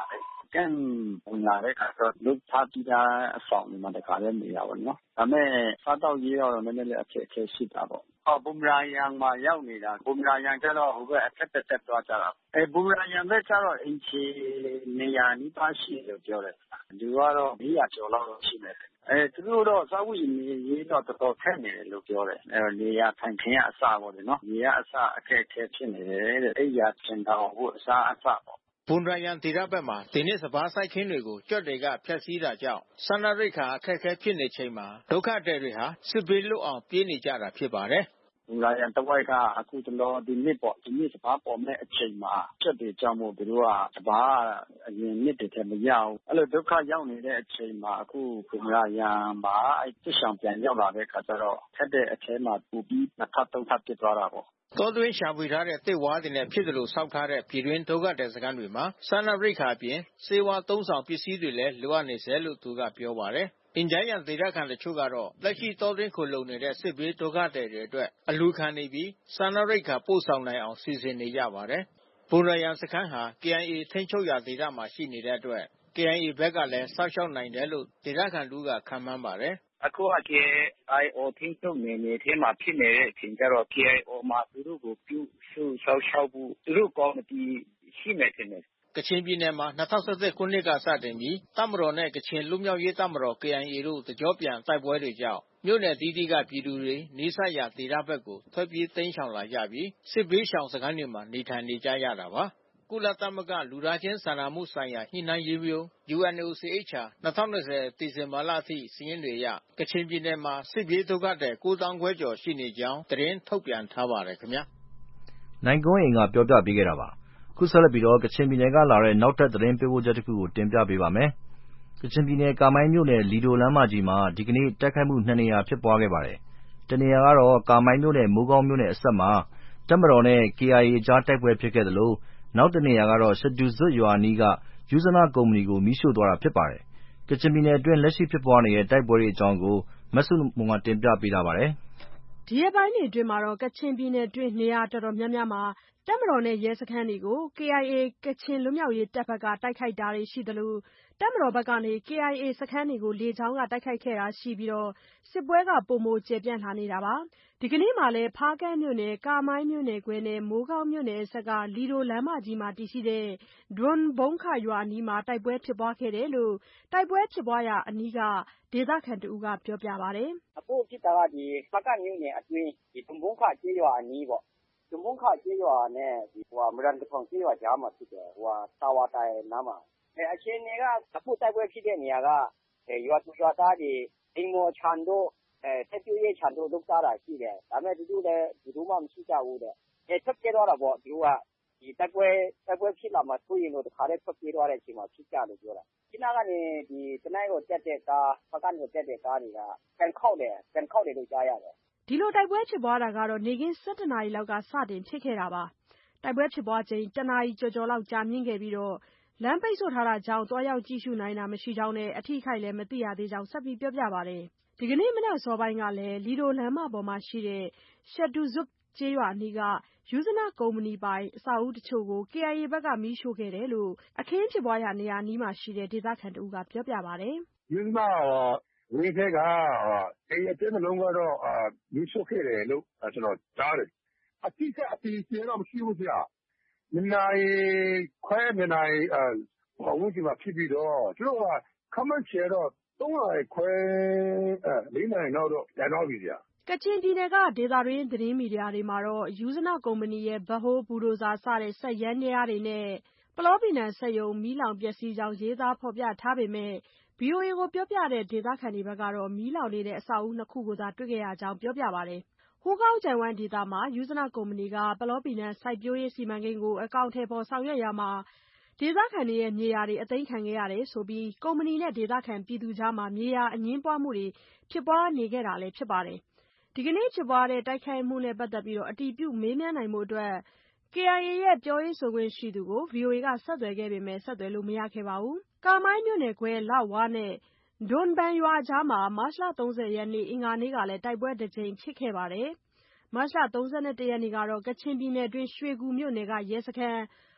ကန့်ဝင်လာတဲ့အခါတော့လုထားပြီးသားအဆောင်တွေမှာတခါလဲနေရပါတော့ဒါပေမဲ့စားတော့ရေးတော့နည်းနည်းလေးအခက်အခဲရှိတာပေါ့အော်ဘုံရာယံမှာရောက်နေတာဘုံရာယံကျတော့ဟိုဘက်အခက်တက်တက်သွားကြတာအဲဘုံရာယံဘက်ကျတော့အင်ချီနေရာနီးပါးရှိလို့ပြောတယ်လူကတော့၄ရာကျော်လောက်ရှိနေတယ်အဲသူတို့တော့စာဝတ်နေရေးတော့တော်တော်ခက်နေတယ်လို့ပြောတယ်အဲနေရာထိုင်ခင်းအစပေါ့လေနော်နေရာအစအခက်အခဲဖြစ်နေတယ်တဲ့အဲ့ရာချင်တော့ဟိုအစအစပေါ့ဘွန်ရာယန်ဒေသဘက်မှာဒီနေ့စပါးစိုက်ခင်းတွေကိုကြွက်တွေကဖျက်ဆီးတာကြောင့်ဆန္ဒရိတ်ခါအခက်အခဲဖြစ်နေချိန်မှာဒုက္ခသည်တွေဟာစစ်ဘေးလွတ်အောင်ပြေးနေကြတာဖြစ်ပါတယ်ဘုံရာယံတဝိုက်ကအခုတလောဒီနှစ်ပေါ့ဒီနှစ်စပါးပေါ်မဲ့အချိန်မှာကြွက်တွေကြောင့်မို့သူတို့ကစပါးအရင်နှစ်တည်းတည်းမရအောင်အဲ့လိုဒုက္ခရောက်နေတဲ့အချိန်မှာအခုဘုံရာယံမှာအဲ့စစ်ဆောင်ပြန်ရောက်လာတဲ့အခါကျတော့ထက်တဲ့အထဲမှာပူပြီးနှစ်ထပ်သုံးထပ်ဖြစ်သွားတာပေါ့တောတွင်းရှာဖွေထားတဲ့တစ်ဝါးတွေနဲ့ဖြစ်သလိုစောက်ထားတဲ့ပြည်တွင်းဒုက္ခသည်စခန်းတွေမှာစားနပ်ရိက္ခာအပြင်စေဝါသုံးဆောင်ပစ္စည်းတွေလည်းလိုအပ်နေစေလို့သူကပြောပါတယ်။အင်ဂျန်ရန်ဒေသခံတချို့ကတော့လက်ရှိတောတွင်းခုလုံနေတဲ့စစ်ဘေးဒုက္ခသည်တွေအတွက်အလူခံနေပြီးစားနပ်ရိက္ခာပို့ဆောင်နိုင်အောင်စီစဉ်နေကြပါတယ်။ဘုံရယန်စခန်းဟာ K I A ထိန်းချုပ်ရာဒေသမှာရှိနေတဲ့အတွက် K I A ဘက်ကလည်းစောင့်ရှောက်နိုင်တယ်လို့ဒေသခံတို့ကခန့်မှန်းပါတယ်။အခုက K I O ထိန်းချုပ်နယ်မြေထဲမှာဖြစ်နေတဲ့အချိန်ကျတော့ K I O မှာသူတို့ကိုပြုစုစောင့်ရှောက်ဖို့သူတို့ကော်မတီရှိမယ်ထင်တယ်ကချင်ပြည်နယ်မှာ၂၀၁၁ခုနှစ်ကစတင်ပြီးတပ်မတော်နဲ့ကချင်လူမျိုးရေးတပ်မတော် K I A တို့တကြောပြန်တိုက်ပွဲတွေကြောင့်မြို့နယ်တီးတီးကပြည်သူတွေနေဆက်ရာဒေသဘက်ကိုထွက်ပြေးတိမ်းရှောင်လာကြပြီးစစ်ဘေးရှောင်စခန်းတွေမှာနေထိုင်နေကြရတာပါကုလသမဂ္ဂလူသားချင်းစာနာမှုဆိုင်ရာညှိနှိုင်းရေးရုံး U N O C H ဟာ၂၀၂၀ဒီဇင်ဘာလအထိစာရင်းတွေအရကချင်ပြည်နယ်မှာစစ်ပြေးဒုက္ခသည်ကိုးသောင်းခွဲကျော်ရှိနေကြောင်းသတင်းထုတ်ပြန်ထားပါတယ်ခင်ဗျာနိုင်ကွန်းအိမ်ကပြောပြပေးခဲ့တာပါခုဆက်လက်ပြီးတော့ကချင်ပြည်နယ်ကလာတဲ့နောက်ထပ်သတင်းပေးပို့ချက်တစ်ခုကိုတင်ပြပေးပါမယ်ကချင်ပြည်နယ်ကာမိုင်းမြို့နယ်လီဒိုလမ်းမကြီးမှာဒီကနေ့တိုက်ခိုက်မှုနှစ်နေရာဖြစ်ပွားခဲ့ပါတယ်တနေရာကတော့ကာမိုင်းမြို့နယ်မိုးကောင်းမြို့နယ်အစပ်မှာတပ်မတော်နဲ့ K I A အကြားတိုက်ပွဲဖြစ်ခဲ့သလိုနောက်တနေရာကတော့ရှဒူဇွတ်ရွာအနီးကယူဇနာကုမ္ပဏီကိုမီးရှို့သွားတာဖြစ်ပါတယ်ကချင်ပြည်နယ်အတွင်းလက်ရှိဖြစ်ပွားနေတဲ့တိုက်ပွဲတွေအကြောင်းကိုမဆုမွန်ကတင်ပြပေးထားပါတယ်ဒီရက်ပိုင်းတွေအတွင်းမှာတော့ကချင်ပြည်နယ်အတွင်းနေရာတော်တော်များများမှာတပ်မတော်နဲ့ရဲစခန်းတွေကို K I A ကချင်လွတ်မြောက်ရေးတပ်ဘက်ကတိုက်ခိုက်တာတွေရှိသလိုတပ်မတော်ဘက်ကနေ K I A စခန်းတွေကိုလေကြောင်းကတိုက်ခိုက်ခဲ့တာရှိပြီးတော့စစ်ပွဲကပိုမိုကျယ်ပြန့်လာနေတာပါဒီကနေ့မှလည်းဖားကန့်မြို့နယ်ကာမိုင်းမြို့နယ်ခွဲနဲ့မိုးကောင်းမြို့နယ်အစပ်ကလီဒိုလမ်းမကြီးမှာတည်ရှိတဲ့ဒွန်ဘုံခရွာအနီးမှာတိုက်ပွဲဖြစ်ပွားခဲ့တယ်လို့တိုက်ပွဲဖြစ်ပွားရာအနီးကဒေသခံတဦးကပြောပြပါတယ်အခုဖြစ်တာကဒီဖားကန့်မြို့နယ်အတွင်းဒီဒွန်ဘုံခကျေးရွာအနီးပေါ့ဒွန်ဘုံခကျေးရွာနဲ့ဒီဟိုမရန်တဖောင်ကျေးရွာကြားမှာဖြစ်တယ်ဟိုတာဝါတိုင်နားမှာအဲအချင်းတွေကအခုတိုက်ပွဲဖြစ်တဲ့နေရာကအဲရွာသူရွာသားတွေအိမ်မော်ခြံတို့အဲတက်ပြည့်ရဲ့ခြံတို့လောက်သားတာရှိတယ်ဒါပေမဲ့သူတို့လည်းဒီလိုမှမရှိကြဘူးတဲ့အဲထွက်ပြေးတော့တာပေါ့သူကဒီတိုက်ပွဲတိုက်ပွဲဖြစ်လာမှဆိုရင်တော့တခါတည်းထွက်ပြေးသွားတဲ့အချိန်မှာဖြစ်ကြလို့ပြောတာဒီနာကနေဒီတနိုင်းကိုတက်တဲ့ကားဖကန်ကိုတက်တဲ့ကားတွေကကန်ခောက်တယ်ကန်ခောက်တယ်လို့ကြားရတယ်ဒီလိုတိုက်ပွဲဖြစ်ပွားတာကတော့နေကင်း၁၁နာရီလောက်ကစတင်ဖြစ်ခဲ့တာပါတိုက်ပွဲဖြစ်ပွားချိန်တနာရီကျော်ကျော်လောက်ကြာမြင့်ခဲ့ပြီးတော့လမ်းပိတ်ဆို့ထားတာကြောင့်တွားရောက်ကြည့်ရှုနိုင်တာမရှိကြောင်းနဲ့အထိခိုက်လည်းမသိရသေးကြောင်းဆက်ပြီးပြောပြပါတယ်ဒီကနေ့မနက်စောပိုင်းကလည်းလီဒိုလမ်းမပေါ်မှာရှိတဲ့ရှဒူဇွတ်ကျေးရွာအနီးကယူဇနာကုမ္ပဏီပိုင်အဆောက်အဦတချို့ကို K I A ဘက်ကမီးရှို့ခဲ့တယ်လို့အခင်းဖြစ်ပွားရာနေရာအနီးမှာရှိတဲ့ဒေသခံတဦးကပြောပြပါတယ်ယူဇနာဝင်းထဲကအိမ်အကျဉ်းလုံးကတော့မီးရှို့ခဲ့တယ်လို့ကျွန်တော်ကြားတယ်အတိအကျအတိအကျတော့မရှိဘူးကြာနှစ်နာရီခွဲနှစ်နာရီအဝန်းကျင်မှာဖြစ်ပြီးတော့ကျွန်တော်ကခမန့်ချေတော့သုံးနာရီခွဲလေးနာရီနောက်တော့ပြန်တော့ပြီကြာကချင်ပြည်နယ်ကဒေသတွင်းသတင်းမီဒီယာတွေမှာတော့ယူဇနာကုမ္ပဏီရဲ့ဗဟိုဘူဒိုဇာစတဲ့စက်ယန္တရားတွေနဲ့ပလောပီနံစက်ရုံမီးလောင်ပျက်စီးကြောင်းရေးသားဖော်ပြထားပေမဲ့ V O A ကိုပြောပြတဲ့ဒေသခံတွေဘက်ကတော့မီးလောင်နေတဲ့အဆောက်အဦနှစ်ခုကိုသာတွေ့ခဲ့ရကြောင်းပြောပြပါတယ်။ဟိုးကောင်းကြိုင်ဝမ်ဒေသမှာယူဇနာကုမ္ပဏီကပလောပီနံစိုက်ပျိုးရေးစီမံကိန်းကိုအကောင့်ထဲပေါ်ဆောင်ရွက်ရာမှာဒေသခံတွေရဲ့မြေယာတွေအသိမ်းခံခဲ့ရတယ်ဆိုပြီးကုမ္ပဏီနဲ့ဒေသခံပြည်သူကြားမှာမြေယာအငြင်းပွားမှုတွေဖြစ်ပွားနေခဲ့တာလည်းဖြစ်ပါတယ်။ဒီကနေ့ဖြစ်ပွားတဲ့တိုက်ခိုက်မှုနဲ့ပတ်သက်ပြီးတော့အတည်ပြုမေးမြန်းနိုင်မှုအတွက် K I A ရဲ့ပြောရေးဆိုခွင့်ရှိသူကို V O A ကဆက်သွယ်ခဲ့ပေမဲ့ဆက်သွယ်လို့မရခဲ့ပါဘူး။ကာမိုင်းမြို့နယ်ခွဲလဝါနဲ့ဒွန်ဘန်ရွာကြားမှာမတ်လ၃၀ရက်နေ့အင်္ဂါနေ့ကလည်းတိုက်ပွဲတစ်ကြိမ်ဖြစ်ခဲ့ပါတယ်။မတ်လ၃၁ရက်နေ့ကတော့ကချင်ပြည်နယ်အတွင်းရွှေကူမြို့နယ်ကရဲစခန်း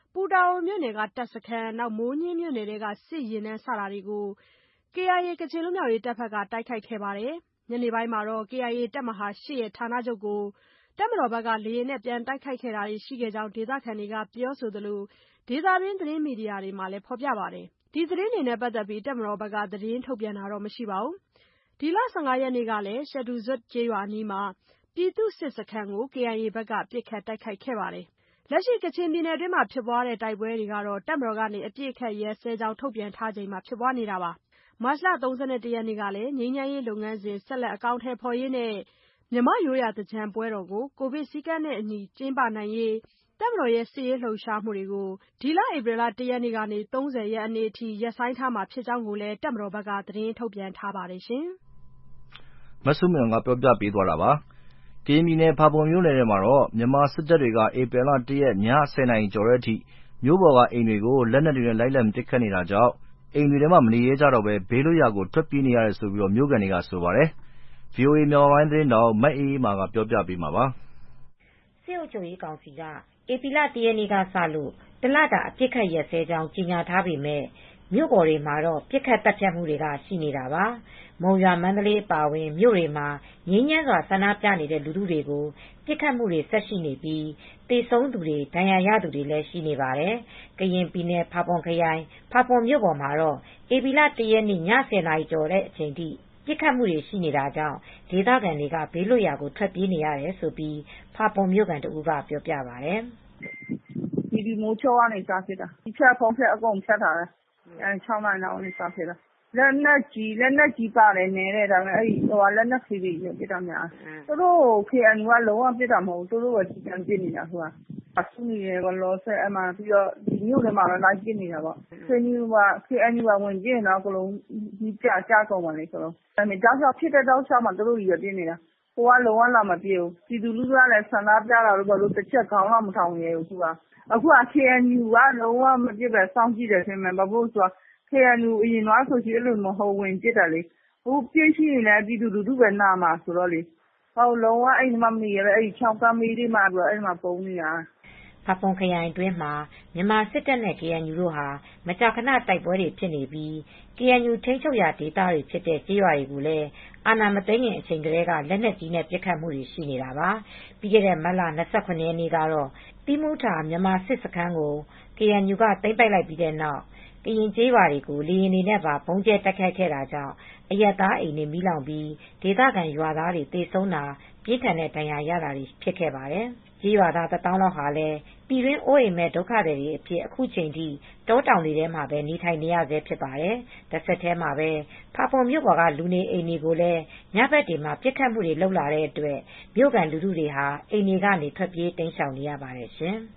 ပူတာအိုမြို့နယ်ကတပ်စခန်း၊မိုးညှင်းမြို့နယ်ထဲကစစ်ယာဉ်တန်းစတာတွေကို ကေအိုင်အေ ကချင်လွတ်မြောက်ရေးတပ်ဘက်ကတိုက်ခိုက်ခဲ့ပါတယ်။ ညနေပိုင်းမှာတော့ ကေအိုင်အေ တပ်မဟာ ၈ ရဲ့ဌာနချုပ်ကိုတပ်မတော်ဘက်ကလေယာဉ်နဲ့ပြန်တိုက်ခိုက်ခဲ့တာတွေရှိခဲ့ကြောင်းဒေသခံတွေကပြောဆိုသလိုဒေသတွင်းသတင်းမီဒီယာတွေမှာလည်းဖော်ပြပါတယ်။ ဒီသတင်းတွေနဲ့ပတ်သက်ပြီးတပ်မတော်ဘက်ကသတင်းထုတ်ပြန်တာတော့မရှိပါဘူး။ ဒီလ ၁၅ ရက်နေ့ကလည်း ရှဒူဇွပ်ကျေးရွာအနီးမှာပြည်သူ့စစ်စခန်းကို ကေအိုင်အေ ဘက်ကပစ်ခတ်တိုက်ခိုက်ခဲ့ပါတယ်။ လက်ရှိကချင်ပြည်နယ်အတွင်းဖြစ်ပွားတဲ့တိုက်ပွဲတွေကတော့ တပ်မတော်ကနေအပစ်အခတ်ရပ်စဲကြောင်းထုတ်ပြန်ထားချိန်မှာဖြစ်ပွားနေတာပါ။ မတ်လ ၃၁ ရက်နေ့ကလည်း ငြိမ်းချမ်းရေးလုပ်ငန်းစဉ်ဆက်လက်အကောင်အထည်ဖော်ရေးနဲ့ မြန်မာ့ရိုးရာသင်္ကြန်ပွဲတော်ကို ကိုဗစ်စည်းကမ်းနဲ့အညီကျင်းပနိုင်ရေးတပ်မတော်ရဲ့စစ်ရေးလှုပ်ရှားမှုတွေကို ဧပြီလ ၁ ရက်နေ့ကနေ ၃၀ ရက်နေ့အထိရပ်ဆိုင်းထားမှာဖြစ်ကြောင်းကိုလည်းတပ်မတော်ဘက်ကသတင်းထုတ်ပြန်ထားပါတယ်ရှင်။မဆုမွန်ကပြောပြပေးသွားတာပါ။ကရင်ပြည်နယ်ဖာပွန်မြို့နယ်ထဲမှာတော့မြန်မာစစ်တပ်တွေကဧပြီလ ၁ ရက် ည ၁၀ နာရီကျော်တဲ့အထိမြို့ပေါ်ကအိမ်တွေကိုလက်နက်တွေနဲ့လိုက်လံပစ်ခတ်နေတာကြောင့်အိမ်တွေထဲမှာမနေရဲကြတော့ဘဲဘေးလွတ်ရာကိုထွက်ပြေးနေရတယ်လို့မြို့ခံတွေကဆိုပါတယ်။ ဗွီအိုအေမြန်မာပိုင်းသတင်းထောက်မအေးအေးမာကပြောပြပေးမှာပါ။စစ်အုပ်ချုပ်ရေးကောင်စီကဧပြီလ ၁ ရက်နေ့ကစလို့တလတာအပစ်ခတ်ရပ်စဲကြောင်းကြေညာထားပေမဲ့မြို့ပေါ်တွေမှာတော့ပစ်ခတ်သတ်ဖြတ်မှုတွေကရှိနေတာပါ။မုံရွာမန္တလေးအပါအဝင်မြို့တွေမှာငြိမ်းချမ်းစွာဆန္ဒပြနေတဲ့လူထုတွေကိုပစ်ခတ်မှုတွေဆက်ရှိနေပြီးသေဆုံးသူတွေဒဏ်ရာရသူတွေလည်းရှိနေပါတယ်။ကရင်ပြည်နယ်ဖာပွန်ခရိုင်ဖာပွန်မြို့ပေါ်မှာတော့ဧပြီလ ၁ ရက်နေ့ ည ၁၀ နာရီကျော်တဲ့အချိန်ထိပစ်ခတ်မှုတွေရှိနေတာကြောင့်ဒေသခံတွေကဘေးလွတ်ရာကိုထွက်ပြေးနေရတယ်လို့ဖာပွန်မြို့ခံတဦးကပြောပြပါတယ်။ “ဒီမိုးချုပ်ကနေစဖြစ်တာ။မီးဖြတ်ဖုန်းဖြတ်အကုန်ဖြတ်ထားတယ်။ ၆ နာရီလောက်ကနေစဖြစ်တာ။လက်နက်ကြီးပါတယ်နည်းတယ်။လက်နက်ကြီးတွေပစ်တာများတယ်။သူတို့ကို ကေအန်ယူကလုံးဝပစ်တာမဟုတ်ဘူး။သူတို့ပဲပစ်နေတာအခုက။စုနေတယ်လောလောဆယ်မြို့ထဲမှာပဲလိုက်ပစ်နေတာပေါ့။ ကေအန်ယူပါဝင်ပစ်ရင်တော့အကုန်လုံးမီးပြာကျကုန်မှာလေ။ဖြစ်တဲ့တောက်လျှောက်မှာသူတို့ချည်းပဲပစ်နေတာ။ဟိုကလုံးဝလာမပစ်ဘူး။ပြည်သူလူထုကလည်းဆန္ဒပြတာတို့တချက်ခေါင်းတောင်မထောင်ရဲဘူး။အခုကကေအန်ယူကလုံးဝမပစ်ပဲစောင့်ကြည့်တယ်ထင်တယ်။ဘာဖြစ်လို့လဲဆိုတော့ကေအန်ယူအရင်တုန်းကဆိုရင်မဟုတ်ဝင်ပစ်တာလေ။အခုပစ်ရှိရင်လည်းပြည်သူလူထုပဲနာမှာဆိုတော့လေ။လုံးဝအိမ်ထဲမှာမနေရဲပဲချောင်းကမ်းဘေးတွေမှာပုန်းနေတာ။ ” ဖာပွန်ခရိုင်အတွင်းမှာမြန်မာစစ်တပ်နဲ့ ကေအန်ယူတို့ဟာမကြာခဏတိုက်ပွဲတွေဖြစ်နေပြီး ကေအန်ယူထိန်းချုပ်ရာဒေသတွေဖြစ်တဲ့ကျေးရွာတွေကိုလည်းအာဏာမသိမ်းခင်အချိန်ကတည်းကလက်နက်ကြီးနဲ့ပစ်ခတ်မှုတွေရှိနေတာပါ။ပြီးခဲ့တဲ့မတ်လ ၂၇ ရက်နေ့ကတော့သီးမူထာမြန်မာစစ်စခန်းကို ကေအန်ယူကသိမ်းပိုက်လိုက်ပြီးတဲ့နောက်ကရင်ကျေးရွာတွေကိုလေယာဉ်တွေနဲ့ပါဗုံးကြဲတိုက်ခိုက်ခဲ့တာကြောင့်အရပ်သားအိမ်တွေမီးလောင်ပြီးဒေသခံရွာသားတွေသေဆုံးတာပြင်းထန်တဲ့ဒဏ်ရာရတာတွေဖြစ်ခဲ့ပါတယ်။ကျေးရွာသားတသောင်းလောက်ဟာလည်းပြည်တွင်းအိုးအိမ်မဲ့ဒုက္ခသည်တွေအဖြစ်အခုချိန်ထိတောတောင်တွေထဲမှာပဲနေထိုင်နေရဆဲဖြစ်ပါတယ်။တဆက်တည်းမှာပဲဖာပွန်မြို့ပေါ်ကလူနေအိမ်တွေကိုလည်းညဘက်တွေမှာပစ်ခတ်မှုတွေလုပ်လာတဲ့အတွက်မြို့ခံလူထုတွေဟာအိမ်တွေကနေထွက်ပြေးတိမ်းရှောင်နေရပါတယ်ရှင်။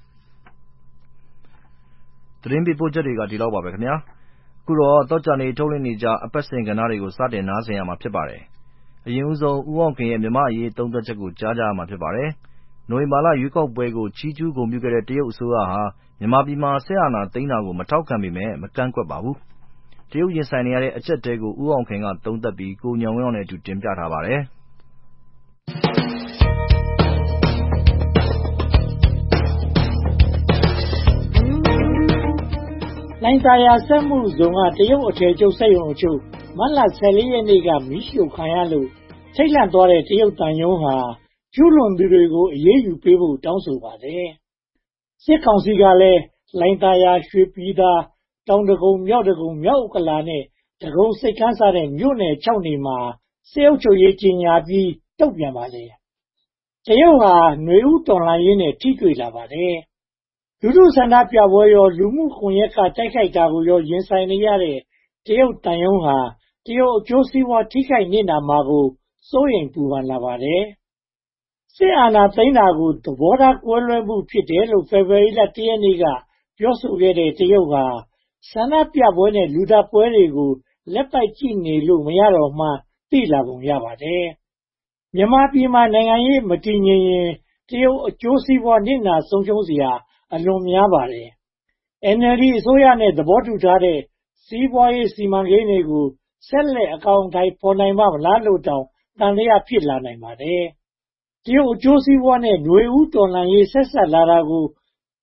သတင်းပေးပို့ချက်တွေကဒီလောက်ပါပဲခင်ဗျာ။အခုတော့သောကြာနေ့ထုတ်လွှင့်နေကြအပတ်စဉ်ကဏ္ဍတွေကိုစတင်နားဆင်ရမှာဖြစ်ပါတယ်။အရင်ဦးဆုံးဦးအောင်ခင်ရဲ့မြန်မာ့အရေးသုံးသပ်ချက်ကိုကြားကြရမှာဖြစ်ပါတယ်။နိုဝင်ဘာလရွေးကောက်ပွဲကိုချီးကျူးဂုဏ်ပြုခဲ့တဲ့တရုတ်အစိုးရဟာမြန်မာပြည်မှာစစ်အာဏာသိမ်းတာကိုမထောက်ခံပေမဲ့မကန့်ကွက်ပါဘူး။တရုတ်ရင်ဆိုင်နေရတဲ့အကျပ်အတည်းကိုဦးအောင်ခင်ကသုံးသပ်ပြီးကိုဉာဏ်ဝင်းအောင်နဲ့အတူတင်ပြထားပါတယ်။လှိုင်သာယာစက်မှုဇုန်ကတရုတ်အထည်ချုပ်စက်ရုံအချို့မတ်လ ၁၄ ရက်နေ့ကမီးရှို့ခံရလို့ထိတ်လန့်သွားတဲ့တရုတ်သံရုံးဟာကျူးလွန်သူတွေကိုအရေးယူပေးဖို့တောင်းဆိုပါတယ်။စစ်ကောင်စီကလည်းလှိုင်သာယာရွှေပြည်သာတောင်ဒဂုံမြောက်ဒဂုံမြောက်ဥက္ကလာနဲ့ဒဂုံဆိပ်ကမ်းစတဲ့မြို့နယ် ၆ နေရာမှာစစ်အုပ်ချုပ်ရေးကြေညာပြီးတုံ့ပြန်ပါတယ်။တရုတ်ဟာနွေဦးတော်လှန်ရေးနဲ့ထိတွေ့လာပါတယ်။လူထုဆန္ဒပြပွဲရောလူမှုကွန်ရက်ကတိုက်ခိုက်တာကိုရောရင်ဆိုင်နေရတဲ့တရုတ်သံရုံးဟာတရုတ်အကျိုးစီးပွားထိခိုက်နစ်နာမှာကိုစိုးရိမ်ပူပန်လာပါတယ်။စစ်အာဏာသိမ်းတာကိုသဘောထားကွဲလွဲမှုဖြစ်တယ်လို့ဖေဖော်ဝါရီလ ၁ ရက်နေ့ကပြောဆိုခဲ့တဲ့တရုတ်ဟာဆန္ဒပြပွဲနဲ့လူသတ်ပွဲတွေကိုလက်ပိုက်ကြည့်နေလို့မရတော့မှန်းသိလာပုံရပါတယ်။မြန်မာပြည်မှာနိုင်ငံရေးမတည်ငြိမ်ရင်တရုတ်အကျိုးစီးပွားနစ်နာဆုံးရှုံးစရာအလွန်များပါတယ်။ အန်အယ်လ်ဒီအစိုးရနဲ့သဘောတူထားတဲ့စီးပွားရေးစီမံကိန်းတွေကိုဆက်လက်အကောင်အထည်ဖော်နိုင်ပါ့မလားလို့တောင်သံသယဖြစ်လာနိုင်ပါတယ်။တရုတ်အကျိုးစီးပွားနဲ့နွေဦးတော်လှန်ရေးဆက်စပ်လာတာကိုဖ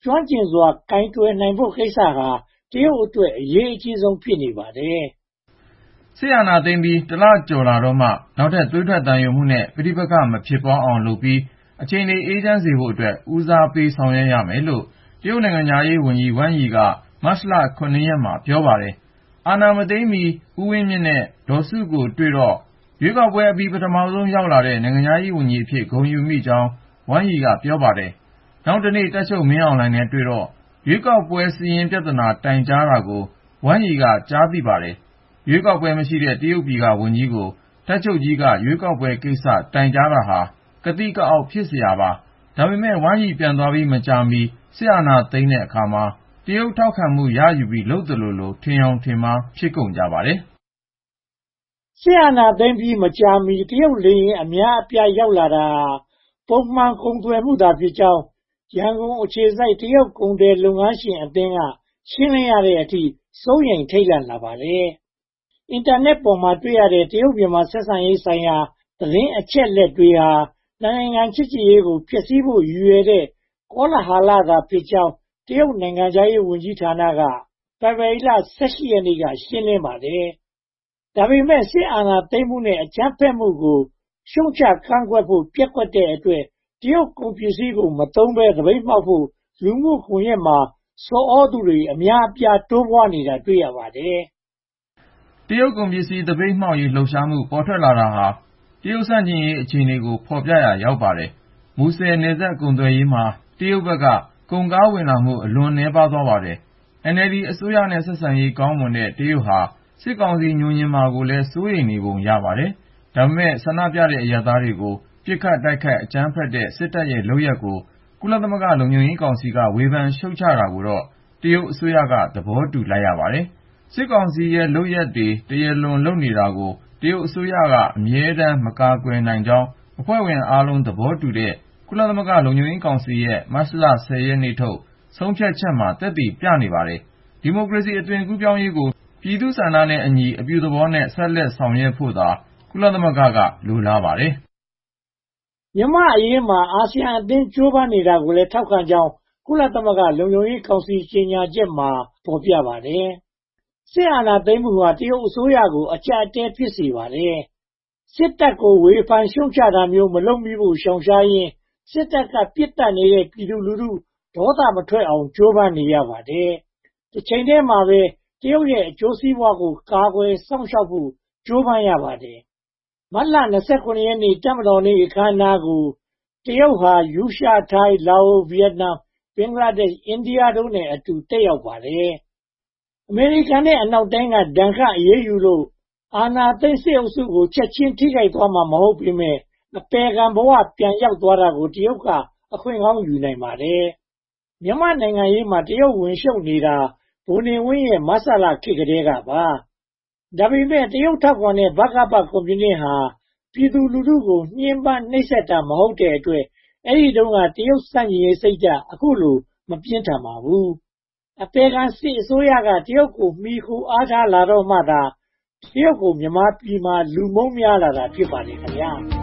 ကျွမ်းကျင်စွာကိုင်တွယ်နိုင်ဖို့ကိစ္စဟာတရုတ်အတွက်အရေးအကြီးဆုံးဖြစ်နေပါတယ်။စစ်အာဏာသိမ်းပြီးတစ်လကျော်လာတော့မှနောက်ထပ်သွေးထွက်သံယိုမှုနဲ့ပဋိပက္ခမဖြစ်ပွားအောင်လုပ်ပြီးအခြေအနေအေးချမ်းစေဖို့အတွက်ဦးစားပေးဆောင်ရွက်ရမယ်လို့တရုတ်နိုင်ငံခြားရေးဝန်ကြီးဝမ်ယီကမတ်လ ၇ ရက်မှာပြောပါတယ်။အာဏာမသိမ်းမီဦးဝင်းမြင့်နဲ့ဒေါ်စုကိုတွေ့တော့ရွေးကောက်ပွဲအပြီးပထမဆုံးရောက်လာတဲ့နိုင်ငံခြားရေးဝန်ကြီးအဖြစ်ဂုဏ်ယူမိကြောင်းဝမ်ယီကပြောပါတယ်။နောက်တနေ့တပ်ချုပ်မင်းအောင်လှိုင်နဲ့တွေ့တော့ရွေးကောက်ပွဲစရင်ပြဿနာတိုင်ကြားတာကိုဝမ်ယီကကြားသိပါတယ်။ရွေးကောက်ပွဲမရှိတဲ့တရုတ်ပြည်ကဝန်ကြီးကိုတပ်ချုပ်ကြီးကရွေးကောက်ပွဲကိစ္စတိုင်ကြားတာဟာကတိကအောက်ဖြစ်เสียပါ။ဒါပေမဲ့ဝမ်ယီပြန်သွားပြီးမကြာမီစစ်အာဏာသိမ်းတဲ့အခါမှာတရုတ်ထောက်ခံမှုရယူပြီးလုပ်သလိုလိုထင်ယောင်ထင်မှားဖြစ်ကုန်ကြပါတယ်။စစ်အာဏာသိမ်းပြီးမကြာမီတရုတ်လေယာဉ်အများအပြားရောက်လာတာပုံမှန်ကုန်သွယ်မှုသာဖြစ်ကြောင်းရန်ကုန်အခြေစိုက်တရုတ်ကုန်သည်လုပ်ငန်းရှင်အသင်းကရှင်းလင်းရတဲ့အထိစိုးရိမ်ထိတ်လန့်လာပါတယ်။အင်တာနက်ပေါ်မှာတွေ့ရတဲ့တရုတ်မြန်မာဆက်ဆံရေးဆိုင်ရာသတင်းအချက်အလက်တွေဟာနိုင်ငံချစ်ကြည်ရေးကိုဖျက်ဆီးဖို့ရည်ရွယ်တဲ့ကောလဟာလသာဖြစ်ကြောင်းတရုတ်နိုင်ငံခြားရေးဝန်ကြီးဌာနကဖေဖော်ဝါရီလ ၁၈ ရက်နေ့ကရှင်းလင်းပါတယ်။ဒါပေမဲ့စစ်အာဏာသိမ်းမှုနဲ့အကြမ်းဖက်မှုကိုရှုံ့ချကန့်ကွက်ဖို့ပျက်ကွက်တဲ့အတွက်တရုတ်ကုန်ပစ္စည်းကိုမသုံးဘဲသပိတ်မှောက်ဖို့လူမှုကွန်ရက်မှာဆော်ဩသူတွေအများအပြားတိုးပွားနေတာတွေ့ရပါတယ်။တရုတ်ကုန်ပစ္စည်းသပိတ်မှောက်ရေးလှုပ်ရှားမှုပေါ်ထွက်လာတာဟာတရုတ်ဆန့်ကျင်ရေးအခြေအနေကိုဖော်ပြရာရောက်ပါတယ်။မူဆယ်နယ်စပ်ကုန်သွယ်ရေးမှာတရုတ်ဘက်ကကုန်ကားဝင်လာမှုအလွန်နည်းပါးသွားပါတယ်။ အန်အယ်လ်ဒီ အစိုးရနဲ့ဆက်ဆံရေးကောင်းမွန်တဲ့တရုတ်ဟာစစ်ကောင်စီညိုညင်မှာကိုလည်းစိုးရိမ်နေပုံရပါတယ်။ဒါပေမဲ့ဆန္ဒပြတဲ့အရပ်သားတွေကိုပစ်ခတ်တိုက်ခိုက်အကြမ်းဖက်တဲ့စစ်တပ်ရဲ့လုပ်ရပ်ကိုကုလသမဂ္ဂလုံခြုံရေးကောင်စီကဝေဖန်ရှုတ်ချတာကိုတော့တရုတ်အစိုးရကသဘောတူလိုက်ရပါတယ်။စစ်ကောင်စီရဲ့လုပ်ရပ်တွေတရားလွန်လုပ်နေတာကိုတရုတ်အစိုးရကအမြဲတမ်းမကာကွယ်နိုင်ကြောင်းအဖွဲ့ဝင်အားလုံးသဘောတူတဲ့ကုလသမဂ္ဂလုံခြုံရေးကောင်စီရဲ့မတ်လ ၁၀ ရက်နေ့ထုတ်ဆုံးဖြတ်ချက်မှာသက်သေပြနေပါတယ်။ဒီမိုကရေစီအသွင်ကူးပြောင်းရေးကိုပြည်သူ့ဆန္ဒနဲ့အညီအပြုသဘောနဲ့ဆက်လက်ဆောင်ရွက်ဖို့သာကုလသမဂ္ဂကလိုလားပါတယ်။မြန်မာ့အရေးမှာအာဆီယံအသင်းကြိုးပမ်းနေတာကိုလည်းထောက်ခံကြောင်းကုလသမဂ္ဂလုံခြုံရေးကောင်စီကြေညာချက်မှာဖော်ပြပါတယ်။စစ်အာဏာသိမ်းမှုဟာတရုတ်အစိုးရကိုအကျပ်အတည်းဖြစ်စေပါတယ်။စစ်တပ်ကိုဝေဖန်ရှုတ်ချတာမျိုးမလုပ်မိဖို့ရှောင်ရှားရင်းစစ်တပ်ကပစ်တက်နေတဲ့ပြည်သူလူထုဒေါသမထွက်အောင်ကြိုးပမ်းနေရပါတယ်။တစ်ချိန်တည်းမှာပဲတရုတ်ရဲ့အကျိုးစီးပွားကိုကာကွယ်စောင့်ရှောက်ဖို့ကြိုးပမ်းရပါတယ်။မတ်လ ၂၇ ရက်နေ့တပ်မတော်နေ့အခမ်းအနားကိုတရုတ်ဟာရုရှားထိုင်းလာအိုဗီယက်နမ်ဘင်္ဂလားဒေ့ရှ်အိန္ဒိယတို့နဲ့အတူတက်ရောက်ပါတယ်။အမေရိကန်နဲ့အနောက်တိုင်းကဒဏ်ခတ်အရေးယူလို့အာဏာသိမ်းစစ်အုပ်စုကိုချက်ချင်းထိခိုက်သွားမှာမဟုတ်ပေမဲ့အပေခံဘဝပြန်ရောက်သွားတာကိုတရုတ်ကအခွင့်ကောင်းယူနိုင်ပါတယ်။မြန်မာနိုင်ငံရေးမှာတရုတ်ဝင်ရှုပ်နေတာဗိုလ်နေဝင်းရဲ့မဆလခေတ်ကတည်းကပါ။ဒါပေမဲ့တရုတ်ထောက်ခံတဲ့ဗကပကွန်မြူနစ်ဟာပြည်သူလူထုကိုညှဉ်းပန်းနှိပ်စက်တာမဟုတ်တဲ့အတွက်အဲဒီတုန်းကတရုတ်စန့်ကျင်ရေးစိတ်ဓာတ်အခုလိုမပြင်းထန်ပါဘူး။အပေခံစစ်အစိုးရကတရုတ်ကိုမှီခိုအားထားလာတော့မှသာတရုတ်ကိုမြန်မာပြည်မှာလူမုန်းများလာတာဖြစ်ပါတယ်ခင်ဗျာ။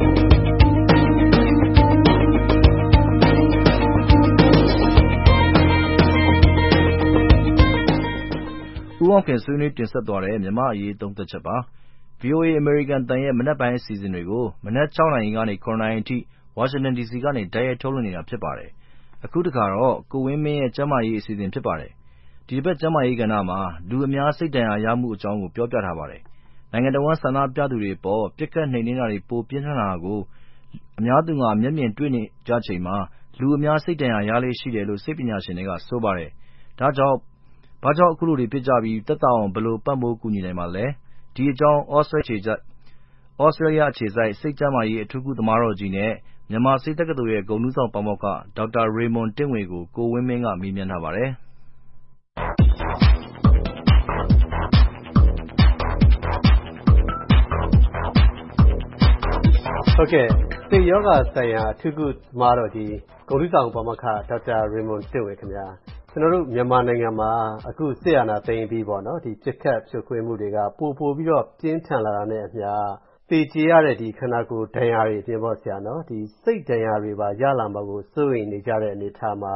ဦးအောင်ခင်ဆွေးနွေးတင်ဆက်သွားတဲ့မြန်မာ့အရေးသုံးသပ်ချက်ပါ။ ဗွီအိုအေ အမေရိကန်အသံရဲ့မနက်ပိုင်းအစီအစဉ်တွေကိုမနက် ၆ နာရီကနေ ၇ နာရီအထိဝါရှင်တန်ဒီစီကနေတိုက်ရိုက်ထုတ်လွှင့်နေတာဖြစ်ပါတယ်။အခုတခါတော့ကိုဝင်းမင်းရဲ့ကျန်းမာရေးအစီအစဉ်ဖြစ်ပါတယ်။ဒီတစ်ပတ်ကျန်းမာရေးကဏ္ဍမှာလူအများစိတ်ဒဏ်ရာရမှုအကြောင်းကိုပြောပြထားပါတယ်။နိုင်ငံတော်ဝန်ဆန္ဒပြသူတွေအပေါ်ပစ်ခတ်နှိမ်နင်းတာတွေပိုပြင်းထန်လာတာကိုအများသူငါမျက်မြင်တွေ့နေကြချိန်မှာလူအများစိတ်ဒဏ်ရာရလေ့ရှိတယ်လို့စိတ်ပညာရှင်တွေကဆိုပါတယ်။ဒါကြောင့်ဘာကြောင့်အခုလိုတွေဖြစ်ကြပြီးသက်သာအောင်ဘယ်လိုပံ့ပိုးကူညီနိုင်မှာလဲ။ဒီအကြောင်းဩစတြေးလျအခြေစိုက်စိတ်ကျန်းမာရေးအထူးကုသမားတော်ကြီးနဲ့မြန်မာဆေးတက္ကသိုလ်ရဲ့ဂုဏ်ထူးဆောင်ပါမောက္ခဒေါက်တာရေမွန်တင့်ဝေကိုကိုဝင်းမင်းကမေးမြန်းထားပါတယ်။ဟုတ်ကဲ့စိတ်ယောဂဆိုင်ရာအထူးကုသမားတော်ကြီးဂုဏ်ထူးဆောင်ပါမောက္ခဒေါက်တာရေမွန်တင့်ဝေခင်ဗျာကျွန်တော်တို့မြန်မာနိုင်ငံမှာအခုစစ်အာဏာသိမ်းပြီးပေါ့နော်ဒီပြစ်ခတ်ဖြိုခွင်းမှုတွေကပိုပိုပြီးတော့ပြင်းထန်လာတာနဲ့အမျှသေကြေရတဲ့ဒီခန္ဓာကိုယ်ဒဏ်ရာတွေအပြင်ပေါ့ဆရာနော်ဒီစိတ်ဒဏ်ရာတွေပါရလာမှာကိုစိုးရိမ်နေကြတဲ့အနေအထားမှာ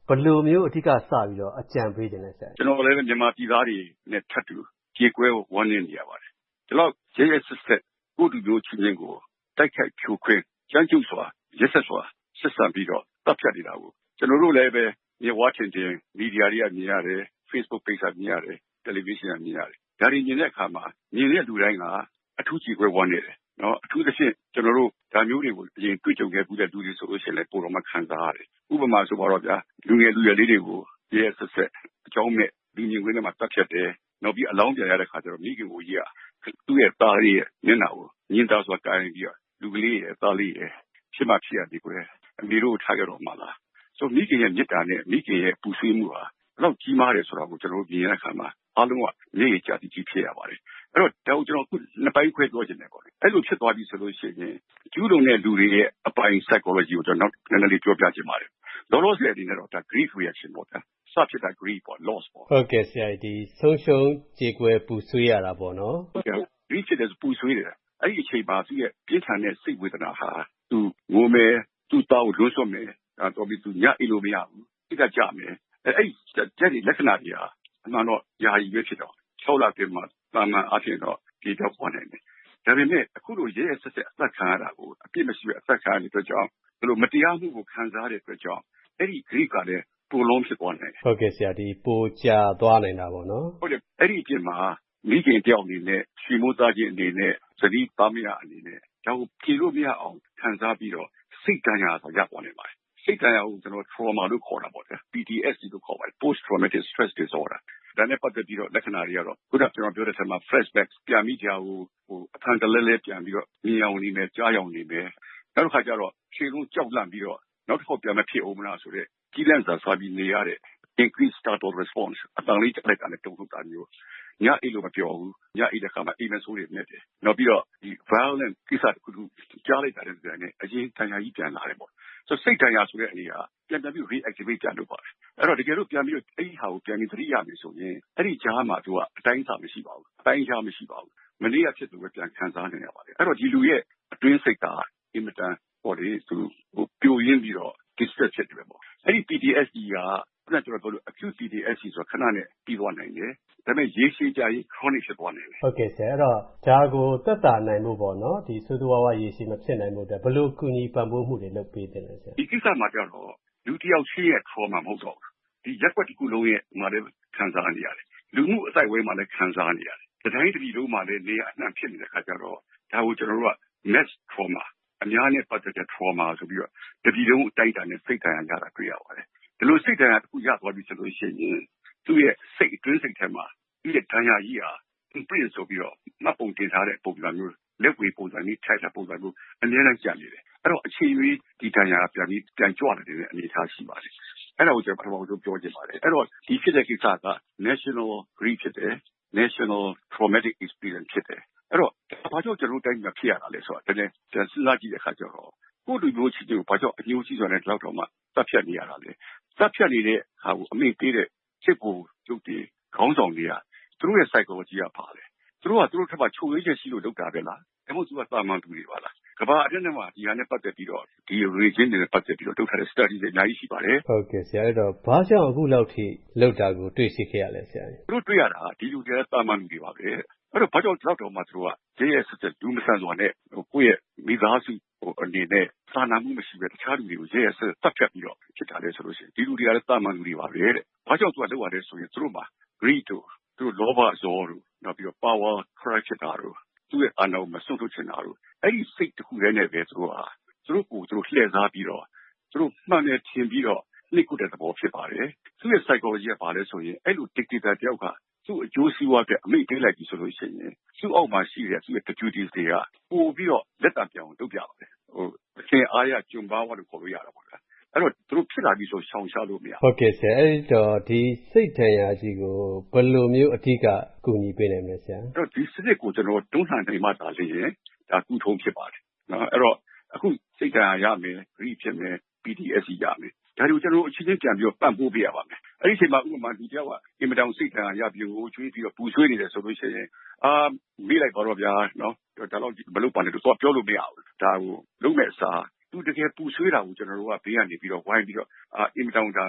ဘယ်လိုမျိုးအဓိကစပြီးတော့အကြံပေးခြင်းလဲဆရာကျွန်တော်လည်းမြန်မာပြည်သားတွေနဲ့ထပ်တူကြေကွဲဝန်းနေရပါတယ်ဒီလောက်ရဲရဲစစ်စစ်ကိုတူမျိုးချင်းချင်းကိုတိုက်ခိုက်ဖြိုခွင်းကြမ်းကြုတ်စွာရက်ဆက်စွာဆက်ဆံပြီးတော့တပ်ဖြတ်နေတာကိုကျွန်တော်တို့လည်းပဲမြေဝါထင်တင်မီဒီယာတွေကမြင်ရတယ် Facebook page ကမြင်ရတယ် television ကမြင်ရတယ်ဒါတွေမြင်တဲ့အခါမှာမြင်တဲ့လူတိုင်းကအထူးကြေကွဲဝန်းနေတယ်နော်အထူးသဖြင့်ကျွန်တော်တို့ဒါမျိုးတွေကိုအရင်တွေ့ကြုံခဲ့ပြီးတဲ့လူတွေဆိုလို့ရှိရင်လည်းပုံတော်မှခံစားရတယ်ဥပမာဆိုတော့ဗျာလူငယ်လူရွယ်လေးတွေကိုရဲဆက်ဆက်အကြောင်းမဲ့လူမြင်ကွင်းထဲမှာတပ်ဖြတ်တယ်နောက်ပြီးအလောင်းပြန်ရတဲ့ခါကျတော့မိခင်ကိုကြီးကသူ့ရဲ့သားလေးရဲ့မျက်နှာကိုညှင်းသားစွာကိုင်းပြီးတော့လူကလေးရဲ့သားလေးရဲ့ဖြစ်မှဖြစ်ရသည်ကွယ်အမေတို့ထားကြတော့မှလားဆိုမိခင်ရဲ့မြစ်တာနဲ့မိခင်ရဲ့ပူဆွေးမှုဟာဘယ်လောက်ကြီးမားတယ်ဆိုတာကိုကျွန်တော်တို့မြင်ရတဲ့အခါမှာအားလုံးကမျက်ရည်ကျသည်ကြီးဖြစ်ရပါတယ်အဲ့တော့ဒါကိုကျွန်တော်ခုနှစ်ပိုင်းခွဲပြောချင်တယ်ပေါ့လေအဲ့လိုဖြစ်သွားပြီဆိုလို့ရှိရင်ကျူးလွန်တဲ့လူတွေရဲ့အပိုင်း psychology ကိုကျွန်တော်နည်းနည်းလေးပြောပြချင်ပါတယ်လောလောဆယ်အနေနဲ့တော့ဒါ grief reaction ပေါ့ဗျာစဖြစ်တာ grief ပေါ့ loss ပေါ့ဟုတ်ကဲ့ဆရာဒီဆုံးရှုံးကြေကွဲပူဆွေးရတာပေါ့နော်ဟုတ်ကဲ့ grief ဖြစ်တဲ့ပူဆွေးတယ်အဲ့ဒီအချိန်မှာသူ့ရဲ့ပြင်းထန်တဲ့စိတ်ဝေဒနာဟာသူငိုမယ်သူ့တောက်လွှတ်ဆွမယ်ဒါတော့ပြီးသူညအိလို့မရဘူးစိတ်ကကြမယ်အဲ့အဲ့ဒီလက္ခဏာတွေဟာအမှန်တော့ယာယီပဲဖြစ်တော့၆လပြင်မှာတာမန်အဖြစ်တော့ပြေပြောက်သွားနိုင်တယ်ဒါပေမဲ့အခုလိုရဲရဲဆက်ဆက်အသက်ခံရတာကိုအပြစ်မရှိတဲ့အသက်ခံရတဲ့အတွက်ကြောင့်ဘယ်လိုမတရားမှုကိုခံစားရတဲ့အတွက်ကြောင့်အဲ့ဒီ grief ကလည်းပိုလုံးဖြစ်သွားနိုင်တယ်ဟုတ်ကဲ့ဆရာဒီပိုကြာသွားနိုင်တာပေါ့နော်ဟုတ်တယ်အဲ့ဒီအပြင်မှာမိခင်တယောက်အနေနဲ့ရွှေမိုးသားချင်းအနေနဲ့သတိသားမရအနေနဲ့ဒါကိုဖြေလို့မရအောင်ခံစားပြီးတော့စိတ်ဒဏ်ရာဆိုရပေါ်နေပါတယ်စိတ်ဒဏ်ရာကိုကျွန်တော် trauma လို့ခေါ်တာပေါ့ဗျာ P T S D လို့ခေါ်ပါတယ် post traumatic stress disorder ဒါနဲ့ပတ်သက်ပြီးတော့လက္ခဏာတွေကတော့ခုနကကျွန်တော်ပြောတဲ့ဆက်မှာ flashbacks ပြန်ပြီးကြဟိုဟိုအထန်တလဲလဲပြန်ပြီးတော့မြင်အောင်နေမယ်ကြားအောင်နေမယ်နောက်တစ်ခါကျတော့ခြေလုံးကြောက်လန့်ပြီးတော့နောက်တစ်ခေါက်ပြန်မဖြစ်အောင်မလားဆိုတော့ကြီးလန့်စာစားပြီးနေရတဲ့ increased startle response အတန်လေးတက်လိုက်တာနဲ့တုံ့ထုတ်တာမျိုးညအိလို့မပြောဘူးညအိတဲ့ခါမှာအိမ်မဆိုးတွေနဲ့တယ်နောက်ပြီးတော့ဒီ violent ကိစ္စတခုကြားလိုက်တာတဲ့ကြတဲ့အရင်တန်ရာကြီးပြန်လာတယ်ပေါ့ဆိုစိတ်တန်ရာဆိုတဲ့အနေကပြန်ပြန်ပြီး reactivate ပြန်လုပ်ပါတယ်အဲ့တော့တကယ်လို့ပြန်ပြီးတော့အဲ့ဒီဟာကိုပြန်ပြီးသတိရမယ်ဆိုရင်အဲ့ဒီကြားမှာသူကအတိုင်းအစာမရှိပါဘူးအတိုင်းအခြားမရှိပါဘူးမနေ့ကဖြစ်သူပဲပြန်ခံစားနေရပါတယ်အဲ့တော့ဒီလူရဲ့အတွင်းစိတ်ကအင်မတန်ပေါ့လေသူဟိုပြိုရင်းပြီးတော့ distress ဖြစ်တယ်ပေါ့အဲ့ဒီ P T S D ကခုနကကျွန်တော်ပြောလို့ acute P T S D ဆိုတော့ခဏနဲ့ပြီးသွားနိုင်တယ်ဒါပေမဲ့ရေရှည်ကြာရင် chronic ဖြစ်သွားနိုင်တယ်ဟုတ်ကဲ့ဆရာအဲ့တော့ဒါကိုသက်သာနိုင်မှုပေါ့နော်ဒီဆိုးဆိုးဝါးဝါးရေရှည်မဖြစ်နိုင်မှုတဲ့ဘယ်လိုကူညီပံ့ပိုးမှုတွေလုပ်ပေးတယ်လဲဆရာဒီကိစ္စမှာကျတော့လူတစ်ယောက်ချင်းရဲ့ trauma မဟုတ်တော့ဘူးဒီရက်ွက်တစ်ခုလုံးရဲ့မှာလည်းခံစားနေရတယ်လူမှုအတိုင်းဝဲမှာလည်းခံစားနေရတယ်တတိုင်းတစ်ပြည်လုံးမှာလည်းနေရအနှံ့ဖြစ်နေတဲ့ခါကျတော့ဒါကိုကျွန်တော်တို့က mass trauma အများနဲ့ပတ်သက်တဲ့ trauma ဆိုပြီးတော့တပြည်လုံးအတိုင်းအတာနဲ့စိတ်ဒဏ်ရာရတာတွေ့ရပါတယ်ဒီလိုစိတ်ဒဏ်ရာတစ်ခုရသွားပြီဆိုလို့ရှိရင်သူ့ရဲ့စိတ်အတွင်းစိတ်ထဲမှာဒီဒဏ်ရာကြီးဟာ imprint ဆိုပြီးတော့မှတ်ပုံတင်ထားတဲ့ပုံစံမျိုးလက်ဝေပုံစံမျိုးထိုက်တဲ့ပုံစံမျိုးအများနဲ့ကြာနေတယ်အဲ့တော့အခြေရွေးဒီဒဏ်ရာပြန်ပြီးပြန်ကြွလာတဲ့အနေအထားရှိပါတယ်အဲ့ဒါကိုကျွန်တော်ပထမဆုံးပြောချင်ပါတယ်အဲ့တော့ဒီဖြစ်တဲ့ကိစ္စက national grief ဖြစ်တယ် national traumatic experience ဖြစ်တယ်အဲ့တော့ဘာကြောင့်ကျွန်တော်တိုင်းမှာဖြစ်ရတာလဲဆိုတော့တကယ်စဉ်းစားကြည့်တဲ့အခါကျတော့ကိုယ်လူမျိုးချင်းတွေကိုဘာကြောင့်အညှိုးကြီးစွာနဲ့လောက်တော့မှတပ်ဖြတ်နေရတာလဲတပ်ဖြတ်နေတဲ့ဟာကိုအမိပေးတဲ့စစ်ဘူကျုပ်တွေခေါင်းဆောင်တွေကသူတို့ရဲ့ psychology ကပါလေသူတို့ကသူတို့ထပ်မှချုပ်ရွေးချက်ရှိလို့လုပ်တာပဲလားဒါမှမဟုတ်သူကတာမန်သူတွေပါလားကဘာအတင်းနဲ့မှဒီဟာနဲ့ပတ်သက်ပြီးတော့ဒီ region တွေနဲ့ပတ်သက်ပြီးတော့လုပ်ထားတဲ့ study တွေအများကြီးရှိပါတယ်ဟုတ်ကဲ့ဆရာအဲ့တော့ဘာကြောင့်အခုလောက်ထိလောက်တာကိုတွေ့ရှိခဲ့ရလဲဆရာသူတို့တွေ့ရတာဒီလူတွေကတာမန်လူတွေပါပဲအဲ့တော့ဘာကြောင့်လောက်တော့မှသူတို့ကရဲရဲစက်လူမဆန်စွာနဲ့ကိုယ့်ရဲ့မိသားစုဟိုအနေနဲ့စာနာမှုမရှိပဲတခြားလူတွေကိုရဲရဲစက်တပ်ဖြတ်ပြီးတော့ဖြစ်တာလဲဆိုလို့ရှိရင်ဒီလူတွေကလည်းတာမန်လူတွေပါပဲတဲ့ဘာကြောင့်သူကလောက်ရတယ်ဆိုရင်သူတို့မှာ greed တို့သူတို့လောဘဇောတို့နောက်ပြီးတော့ power crash ဖြစ်တာတို့သူ့ရဲ့အာဏာကိုမစွန့်ထုတ်ချင်တာတို့အဲ့ဒီစိတ်တစ်ခုတည်းနဲ့ပဲသူတို့ဟာသူတို့ကိုသူတို့လှည့်စားပြီးတော့သူတို့မှန်တယ်ထင်ပြီးတော့နှိပ်ကွတဲ့သဘောဖြစ်ပါတယ်သူ့ရဲ့ psychology ကဘာလဲဆိုရင်အဲ့လို dictator တယောက်ကသူ့အကျိုးစီးပွားအတွက်အမိတ်ပေးလိုက်ပြီဆိုလို့ရှိရင်သူ့အောက်မှာရှိတဲ့သူ့ရဲ့ duties တွေကပို့ပြီးတော့လက်တံပြောင်းလုပ်ပြပါတယ်ဟိုအရှင်အားရကျွံပါဝါလို့ခေါ်လို့ရတာပေါ့ဗျာအဲ့တော့သူတို့ဖြစ်လာပြီဆိုရှောင်ရှားလို့မရဟုတ်ကဲ့ဆရာအဲ့တော့ဒီစိတ်ဒဏ်ရာကြီးကိုဘယ်လိုမျိုးအဓိကကူညီပေးနိုင်မလဲဆရာအဲ့တော့ဒီစနစ်ကိုကျွန်တော်တွန်းလှန်နေမှသာလေရင်ဒါကူထုံးဖြစ်ပါတယ်နော်အဲ့တော့အခုစိတ်ဒဏ်ရာရမယ် grief ဖြစ်မယ် P T S D ရမယ်ဒါတွေကိုကျွန်တော်အချင်းချင်းပြန်ပြီးတော့ပံ့ပိုးပေးရပါမယ်အဲ့ဒီအချိန်မှာဥပမာဒီတယောက်ကအင်မတန်စိတ်ဒဏ်ရာရပြီးဟိုကျွေးပြီးတော့ပူဆွေးနေတယ်ဆိုလို့ရှိရင်အာမေးလိုက်ပါတော့ဗျာနော်ဒါတော့မလုပ်ပါနဲ့တော့ပြောလို့မရဘူးဒါကိုလုံးမဲ့အစားသူတကယ်ပူဆွေးတာကိုကျွန်တော်တို့ကဘေးကနေပြီးတော့ဝိုင်းပြီးတော့အာအင်မတန်ဒါ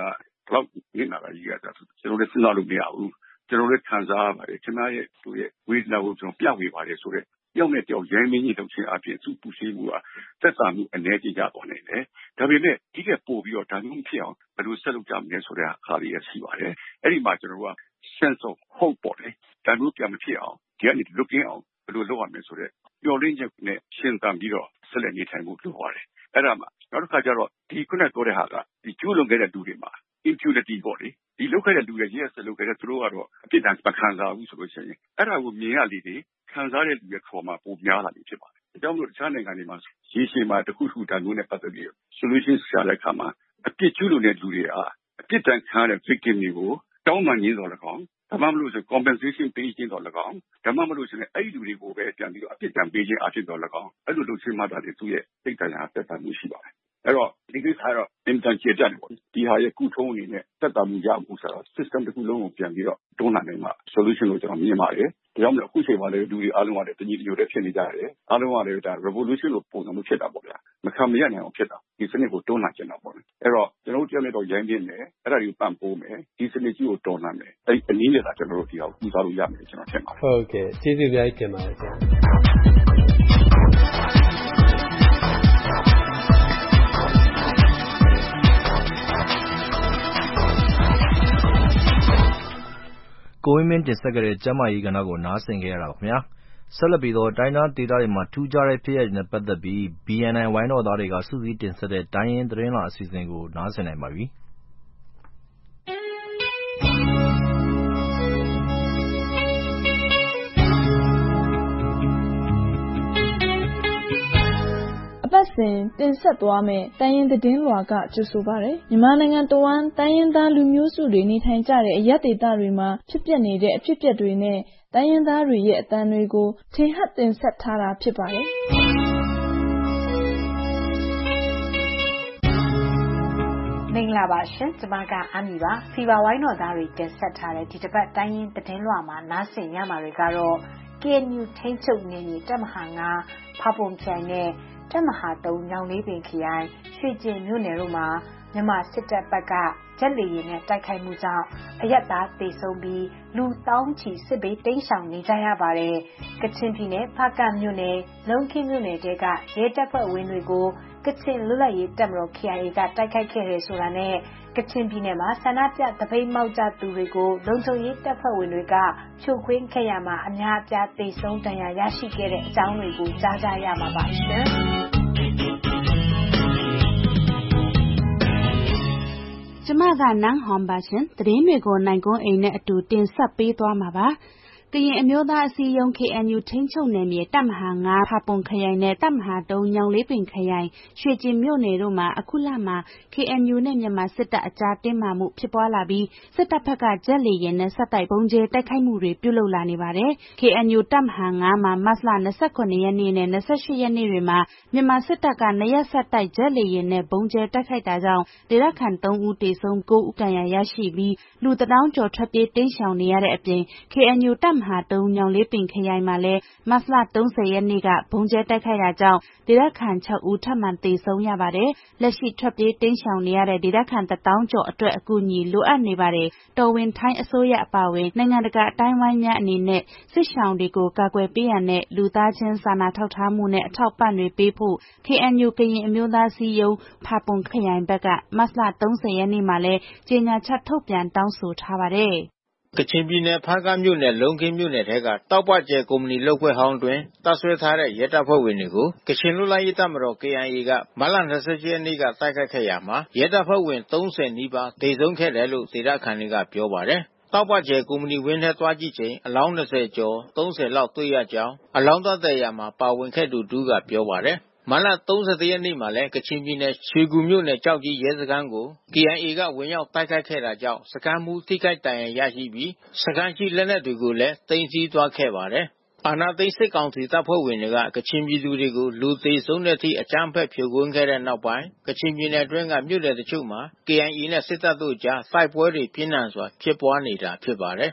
ဘလောက်နစ်နာတာကြီးရတာကျွန်တော်လည်းစဉ်းစားလို့မရဘူးကျွန်တော်လည်းခံစားရပါတယ်ခင်ဗျားရဲ့သူရဲ့ဝေဒနာကိုကျွန်တော်ပြဝေပါတယ်ဆိုတော့တယောက်နဲ့တယောက်ရိုင်းမင်းကြီးလုပ်ခြင်းအပြင်သူ့ပူဆွေးမှုကသက်သာမှုအနေကြီးကြသွားနိုင်တယ်ဒါပေမဲ့ဒီကပို့ပြီးတော့ဒါမျိုးဖြစ်အောင်ဘယ်လိုဆက်လုပ်ကြမလဲဆိုတဲ့အခါလေးရရှိပါတယ်အဲ့ဒီမှာကျွန်တော်က sense of hope ပေါ့လေဒါမျိုးပြန်မဖြစ်အောင်ဒီကနေ looking အောင်ဘယ်လိုလုပ်ရမလဲဆိုတော့ပျော်လင့်ချက်နဲ့ရှင်းတမ်းပြီးတော့ဆက်လက်နေထိုင်မှုလုပ်ပါတယ်အဲ့ဒါမှနောက်တစ်ခါကျတော့ဒီခုနကပြောတဲ့ဟာကဒီကျိုးလွန်ခဲ့တဲ့လူတွေမှာ impunity ပေါ့လေဒီလောက်ခဲ့တဲ့လူတွေရဲ့ဆက်လုပ်ခဲ့တဲ့သူတို့ကတော့အပြစ်ဒဏ်မခံစားဘူးဆိုလို့ရှိရင်အဲ့ဒါကိုမြင်ရလေလေခံစားတဲ့လူရဲ့ trauma ပိုများလာပြီဖြစ်ပါတယ်။ဒါကြောင့်မို့တခြားနိုင်ငံတွေမှာရေရှည်မှာတစ်ခုခုတန်ဖိုးနဲ့ပတ်သက်ပြီး solution ရှာတဲ့အခါမှာအပြစ်ကျူးလွန်တဲ့လူတွေအားအပြစ်ဒဏ်ခံရတဲ့ victim တွေကိုတောင်းပန်ရင်းတော်၎င်းဒါမှမဟုတ်ဆို compensation ပေးခြင်းတော်၎င်းဒါမှမဟုတ်ဆိုရင်အဲ့ဒီလူတွေကိုပဲပြန်ပြီးတော့အပြစ်ဒဏ်ပေးခြင်းအဖြစ်တော်၎င်းအဲ့လိုလုပ်ခြင်းမှသာလေသူ့ရဲ့စိတ်တရားသက်သာမှုရှိပါတယ်။အဲ့တော့ဒီကိစ္စကတော့ intention ကြတယ်ပေါ့ဒီဟာရဲ့ကုထုံးအနေနဲ့သက်သာမှုရဖို့ဆိုတော့ system တစ်ခုလုံးကိုပြန်ပြီးတော့တွန်းလှန်နိုင်မှာ solution ကိုကျွန်တော်မြင်ပါတယ်။ဒါကြောင့်မို့အခုချိန်မှာလည်းလူတွေအားလုံးကလည်းတညီတညွတ်တည်းဖြစ်နေကြတယ်။အားလုံးကလည်းဒါ revolution လို့ပုံစံမျိုးဖြစ်တာပေါ့ဗျာ။မခံမရနိုင်အောင်ဖြစ်တာဒီစနစ်ကိုတွန်းလှန်ကျင်တာပေါ့လေ။အဲ့တော့ကျွန်တော်တို့တယောက်နဲ့တော့ရိုင်းပြင်းတယ်အဲ့ဒါကိုပံ့ပိုးမယ်ဒီစနစ်ကြီးကိုတွန်းလှန်မယ်အဲ့အနည်းနဲ့သာကျွန်တော်တို့ဒီဟာကိုကူစားလို့ရမယ်ကျွန်တော်ထင်ပါတယ်။ဟုတ်ကဲ့ကျေးဇူးများတင်ပါတယ်ဆရာ။ကိုဝင်းမင်းတင်ဆက်ခဲ့တဲ့ကျန်းမာရေးကဏ္ဍကိုနားဆင်ခဲ့ရတာပါခင်ဗျာဆက်လက်ပြီးတော့တိုင်းဒေသတွေမှာထူးခြားတဲ့ဖြစ်ရပ်တွေနဲ့ပတ်သက်ပြီး ဘီ အန် အိုင် ဝိုင်းတော်သားတွေကစုစည်းတင်ဆက်တဲ့တိုင်းရင်းသတင်းလာအစီအစဉ်ကိုနားဆင်နိုင်ပါပြီအပတ်စဉ်တင်ဆက်သွားမယ့်တိုင်းရင်းသတင်းလွှာကကြိုဆိုပါရယ်မြန်မာနိုင်ငံတဝန်းတိုင်းရင်းသားလူမျိုးစုတွေနေထိုင်ကြတဲ့အရပ်ဒေသတွေမှာဖြစ်ပျက်နေတဲ့အဖြစ်အပျက်တွေနဲ့တိုင်းရင်းသားတွေရဲ့အသံတွေကိုထင်ဟပ်တင်ဆက်ထားတာဖြစ်ပါတယ်မင်္ဂလာပါရှင်ကျွန်မကအမ်းမီပါဖီဗာဝိုင်းတော်သားတွေတင်ဆက်ထားတဲ့ဒီတစ်ပတ်တိုင်းရင်းသတင်းလွှာမှာနားဆင်ရမှာတွေကတော့ ကေအန်ယူ ထိန်းချုပ်နယ်မြေတပ်မဟာငါးဖာပုံချိုင်နဲ့တပ်မဟာသုံးညောင်လေးပင်ခရိုင်ရွှေကျင်မြို့နယ်တို့မှာမြန်မာစစ်တပ်ဘက်ကဂျက်လေယာဉ်နဲ့တိုက်ခိုက်မှုကြောင့်အရပ်သားသေဆုံးပြီးလူတောင်းချီစစ်ဘေးတိမ်းရှောင်နေကြရပါတယ်။ကချင်ပြည်နယ်ဖားကန့်မြို့နယ်လုံခင်းမြို့နယ်တဲကရဲတပ်ဖွဲ့ဝင်တွေကိုကချင်လွတ်လပ်ရေးတပ်မတော် K I A ကတိုက်ခိုက်ခဲ့တယ်ဆိုတာနဲ့ကချင်ပြည်နယ်မှာဆန္ဒပြတပိတ်မောက်ကြသူတွေကိုလုံခြုံရေးတပ်ဖွဲ့ဝင်တွေကဖြိုခွင်းခဲ့ရမှာအများအပြားသေဆုံးဒဏ်ရာရရှိခဲ့တဲ့အကြောင်းတွေကိုကြားကြရမှာပါရှင်။ကျမကနန်းဟွန်ပါရှင်သတင်းတွေကိုနိုင်ကွန်းအိမ်နဲ့အတူတင်ဆက်ပေးသွားမှာပါကရင်အမျိုးသားအစည်းအရုံး K N U ထိန်းချုပ်နယ်မြေတပ်မဟာငါးဖာပုံခရိုင်နဲ့တပ်မဟာသုံးညောင်လေးပင်ခရိုင်ရွှေကျင်မြို့နယ်တို့မှာအခုလမှာ K N U နဲ့မြန်မာစစ်တပ်အကြားတင်းမာမှုဖြစ်ပွားလာပြီးစစ်တပ်ဘက်ကဂျက်လေယာဉ်နဲ့ဆက်တိုက်ပုံကျဲတိုက်ခိုက်မှုတွေပြုလုပ်လာနေပါတယ် K N U တပ်မဟာငါးမှာမတ်လ၂၇ရက်နေ့နဲ့၂၈ရက်နေ့တွေမှာမြန်မာစစ်တပ်ကနှစ်ရက်ဆက်တိုက်ဂျက်လေယာဉ်နဲ့ပုံကျဲတိုက်ခိုက်တာကြောင့်ဒေသခံသုံးဦးသေဆုံးကိုးဦးဒဏ်ရာရရှိပြီးလူတစ်တောင်းကျော်ထွက်ပြေးတိမ်းရှောင်နေရတဲ့အပြင် K N U တပ်မဟာသုံးညောင်လေးပင်ခရိုင်မှာလည်းမတ်လ၃၀ရက်နေ့ကဘုံကျဲတိုက်ခိုက်တာကြောင့်ဒေသခံ၆ဦးထပ်မံသေဆုံးရပါတယ်လက်ရှိထွက်ပြေးတိမ်းရှောင်နေရတဲ့ဒေသခံတစ်တောင်းကျော်အတွက်အကူအညီလိုအပ်နေပါတယ်တော်ဝင်ထိုင်းအစိုးရအပါအဝင်နိုင်ငံတကာအတိုင်းဝိုင်းများအနေနဲ့စစ်ရှောင်တွေကိုကာကွယ်ပေးရန်နဲ့လူသားချင်းစာနာထောက်ထားမှုနဲ့အထောက်ပံ့တွေပေးဖို့ K N U ကရင်အမျိုးသားစည်းရုံးဖာပုံခရိုင်ဘက်ကမတ်လ၃၀ရက်နေ့မှာလည်းကြေညာချက်ထုတ်ပြန်တောင်းဆိုထားပါတယ်ကချင်ပြည်နယ်ဖားကန့်မြို့နယ်လုံခင်းမြို့နယ်ထဲကတောက်ပကျဲကုမ္ပဏီလုပ်ဖွဲ့ဟောင်းတွင်တပ်ဆွဲထားတဲ့ရဲတပ်ဖွဲ့ဝင်တွေကိုကချင်လွတ်လပ်ရေးတပ်မတော် K I A ကမတ်လ၂၈ရက်နေ့ကတိုက်ခိုက်ခဲ့ရာမှာရဲတပ်ဖွဲ့ဝင်၃၀နီးပါးသေဆုံးခဲ့တယ်လို့ဒေသခံတွေကပြောပါတယ်။တောက်ပကျဲကုမ္ပဏီဝင်းထဲသွားကြည့်ချိန်အလောင်း၂၀ကျော်၃၀လောက်တွေ့ရကြောင်းအလောင်းသတ်တဲ့ရာမှာပါဝင်ခဲ့သူတူကပြောပါတယ်။မတ်လ၃၁ရက်နေ့မှာလည်းကချင်ပြည်နယ်ရွှေကူမြို့နယ်ကြောက်ကြီးရဲစခန်းကို K I A ကဝင်ရောက်တိုက်ခိုက်ခဲ့တာကြောင့်စခန်းမှူးထိခိုက်ဒဏ်ရာရရှိပြီးစခန်းရှိလက်နက်တွေကိုလည်းသိမ်းဆည်းသွားခဲ့ပါတယ်။အာဏာသိမ်းစစ်ကောင်စီတပ်ဖွဲ့ဝင်တွေကကချင်ပြည်သူတွေကိုလူသေးဆုံးတဲ့အထိအကြမ်းဖက်ဖြိုခွင်းခဲ့တဲ့နောက်ပိုင်းကချင်ပြည်နယ်အတွင်းကမြို့နယ်တချို့မှာ K I A နဲ့စစ်တပ်တို့ကြားတိုက်ပွဲတွေပြင်းထန်စွာဖြစ်ပွားနေတာဖြစ်ပါတယ်။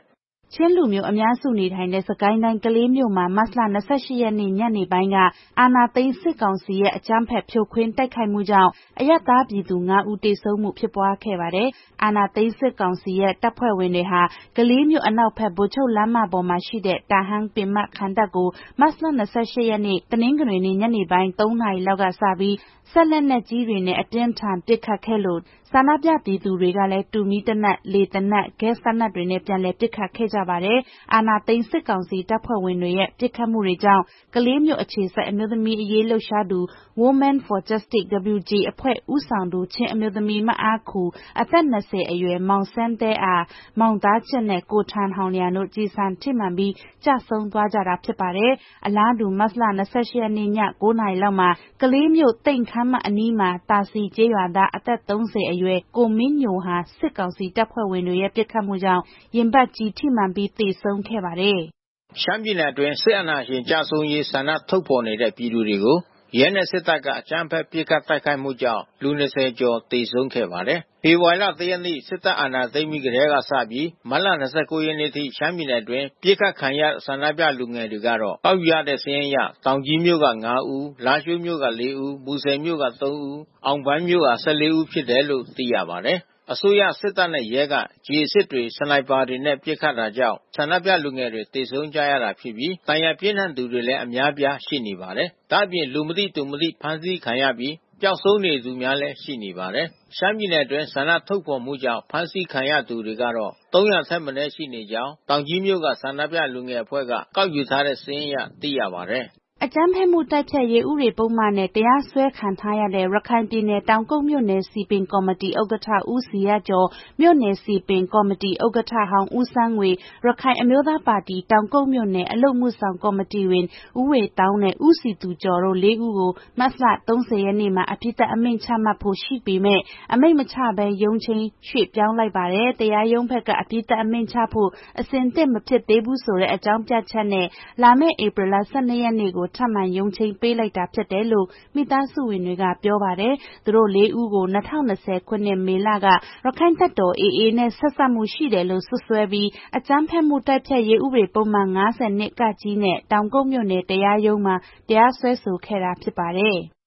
ချင်းလူမျိုးအများစုနေထိုင်တဲ့စကိုင်းတိုင်းကလေးမြို့မှာမတ်လ၂၈ရက်နေ့ညနေပိုင်းကအာဏာသိမ်းစစ်ကောင်စီရဲ့အကြမ်းဖက်ဖြိုခွင်းတိုက်ခိုက်မှုကြောင့်အရပ်သားပြည်သူ၅ဦးသေဆုံးမှုဖြစ်ပွားခဲ့ပါတယ်။အာဏာသိမ်းစစ်ကောင်စီရဲ့တပ်ဖွဲ့ဝင်တွေဟာကလေးမြို့အနောက်ဘက်ဗိုလ်ချုပ်လမ်းမပေါ်မှာရှိတဲ့တာဟန်းပင်မခံတပ်ကိုမတ်လ၂၈ရက်နေ့တနင်္ဂနွေနေ့ညနေပိုင်း၃နာရီလောက်ကစပြီးဆက်လက်နက်ကြီးတွေနဲ့အပြင်းထန်ပစ်ခတ်ခဲ့လို့ဆန္ဒပြပြည်သူတွေကလည်းတူမီသေနတ်လေသေနတ်ဂက်စ်သေနတ်တွေနဲ့ပြန်လည်ပစ်ခတ်ခဲ့ကြပါတယ်။အာဏာသိမ်းစစ်ကောင်စီတပ်ဖွဲ့ဝင်တွေရဲ့ပစ်ခတ်မှုတွေကြောင့်ကလေးမြို့အခြေစိုက်အမျိုးသမီးအရေးလှုပ်ရှားသူ Women for Justice ဒဘလျူ ဂျေ အဖွဲ့ဦးဆောင်သူချင်းအမျိုးသမီးမအားခူအသက်၂၀အရွယ်မောင်ဆန်းသဲအားမောင်သားချစ်နဲ့ကိုထန်ဟောင်လျံတို့ကျည်ဆံထိမှန်ပြီးကျဆုံးသွားကြတာဖြစ်ပါတယ်။အလားတူမတ်လ၂၈ရက်နေ့ည၉နာရီလောက်မှာကလေးမြို့သိမ်ခမ်းမအနီးမှာတာစီကျေးရွာသားအသက်၃၀အရွယ်ကိုမင်းညိုဟာစစ်ကောင်စီတပ်ဖွဲ့ဝင်တွေရဲ့ပစ်ခတ်မှုကြောင့်ရင်ဘတ်ကျည်ထိမှန်ပြီးသေဆုံးခဲ့ပါတယ်။ရှမ်းပြည်နယ်အတွင်းစစ်အာဏာရှင်ကျဆုံးရေးဆန္ဒထုတ်ဖော်နေတဲ့ပြည်သူတွေကိုရဲနဲ့စစ်တပ်ကအကြမ်းဖက်ပစ်ခတ်တိုက်ခိုက်မှုကြောင့်လူ၂၀ကျော်သေဆုံးခဲ့ပါတယ်။ဖေဖော်ဝါရီလ၁ရက်နေ့စစ်တပ်အာဏာသိမ်းပြီးကတည်းကစပြီးမတ်လ၂၉ရက်နေ့ထိရှမ်းပြည်နယ်အတွင်းပစ်ခတ်ခံရဆန္ဒပြလူငယ်တွေကတော့ကောက်ယူရတဲ့စာရင်းအရတောင်ကြီးမြို့က၅ဦးလားရှိုးမြို့က၄ဦးမူဆယ်မြို့က၃ဦးအောင်ပန်းမြို့က၁၄ဦးဖြစ်တယ်လို့သိရပါတယ်။အစိုးရစစ်တပ်နဲ့ရဲကကျည်စစ်တွေစနိုက်ပါတွေနဲ့ပစ်ခတ်တာကြောင့်ဆန္ဒပြလူငယ်တွေသေဆုံးကြရတာဖြစ်ပြီးတန်ရာပြင်းထန်သူတွေလည်းအများပြားရှိနေပါတယ်။ဒါ့အပြင်လူမသိသူမသိဖမ်းဆီးခံရပြီးပျောက်ဆုံးနေသူများလည်းရှိနေပါတယ်။ရှမ်းပြည်နယ်အတွင်းဆန္ဒထုတ်ဖော်မှုကြောင့်ဖမ်းဆီးခံရသူတွေကတော့၃၀၀ထက်မနည်းရှိနေကြောင်းတောင်ကြီးမြို့ကဆန္ဒပြလူငယ်အဖွဲ့ကကောက်ယူထားတဲ့စာရင်းအရသိရပါတယ်။အကြမ်းဖက်မှုတိုက်ဖျက်ရေးဥပဒေပုဒ်မနဲ့တရားစွဲခံထားရတဲ့ရခိုင်ပြည်နယ်တောင်ကုတ်မြို့နယ်စည်ပင်ကော်မတီဥက္ကဋ္ဌဦးစီရကျော်မြို့နယ်စည်ပင်ကော်မတီဥက္ကဋ္ဌဟောင်းဦးစန်းငွေရခိုင်အမျိုးသားပါတီတောင်ကုတ်မြို့နယ်အလုပ်မှုဆောင်ကော်မတီဝင်ဦးဝေတောင်းနဲ့ဦးစီသူကျော်တို့၄ဦးကိုမတ်လ၃၀ရက်နေ့မှာအပြစ်ဒဏ်အမိန့်ချမှတ်ဖို့ရှိပေမဲ့အမိန့်မချဘဲရုံးချိန်းရွှေ့ပြောင်းလိုက်ပါတယ်။တရားရုံးဘက်ကအပြစ်ဒဏ်အမိန့်ချဖို့အဆင်သင့်မဖြစ်သေးဘူးဆိုတဲ့အကြောင်းပြချက်နဲ့လာမယ့်ဧပြီလ၁၂ရက်နေ့ကိုထပ်မံရုံးချိန်းပေးလိုက်တာဖြစ်တယ်လို့မိသားစုဝင်တွေကပြောပါတယ်။သူတို့လေးဦးကို၂၀၂၀ခုနှစ်မေလကရခိုင်တပ်တော် အေအေ နဲ့ဆက်စပ်မှုရှိတယ်လို့စွပ်စွဲပြီးအကြမ်းဖက်မှုတိုက်ဖျက်ရေးဥပဒေပုဒ်မ၅၂ က နဲ့တောင်ကုတ်မြို့နယ်တရားရုံးမှာတရားစွဲဆိုခဲ့တာဖြစ်ပါတယ်။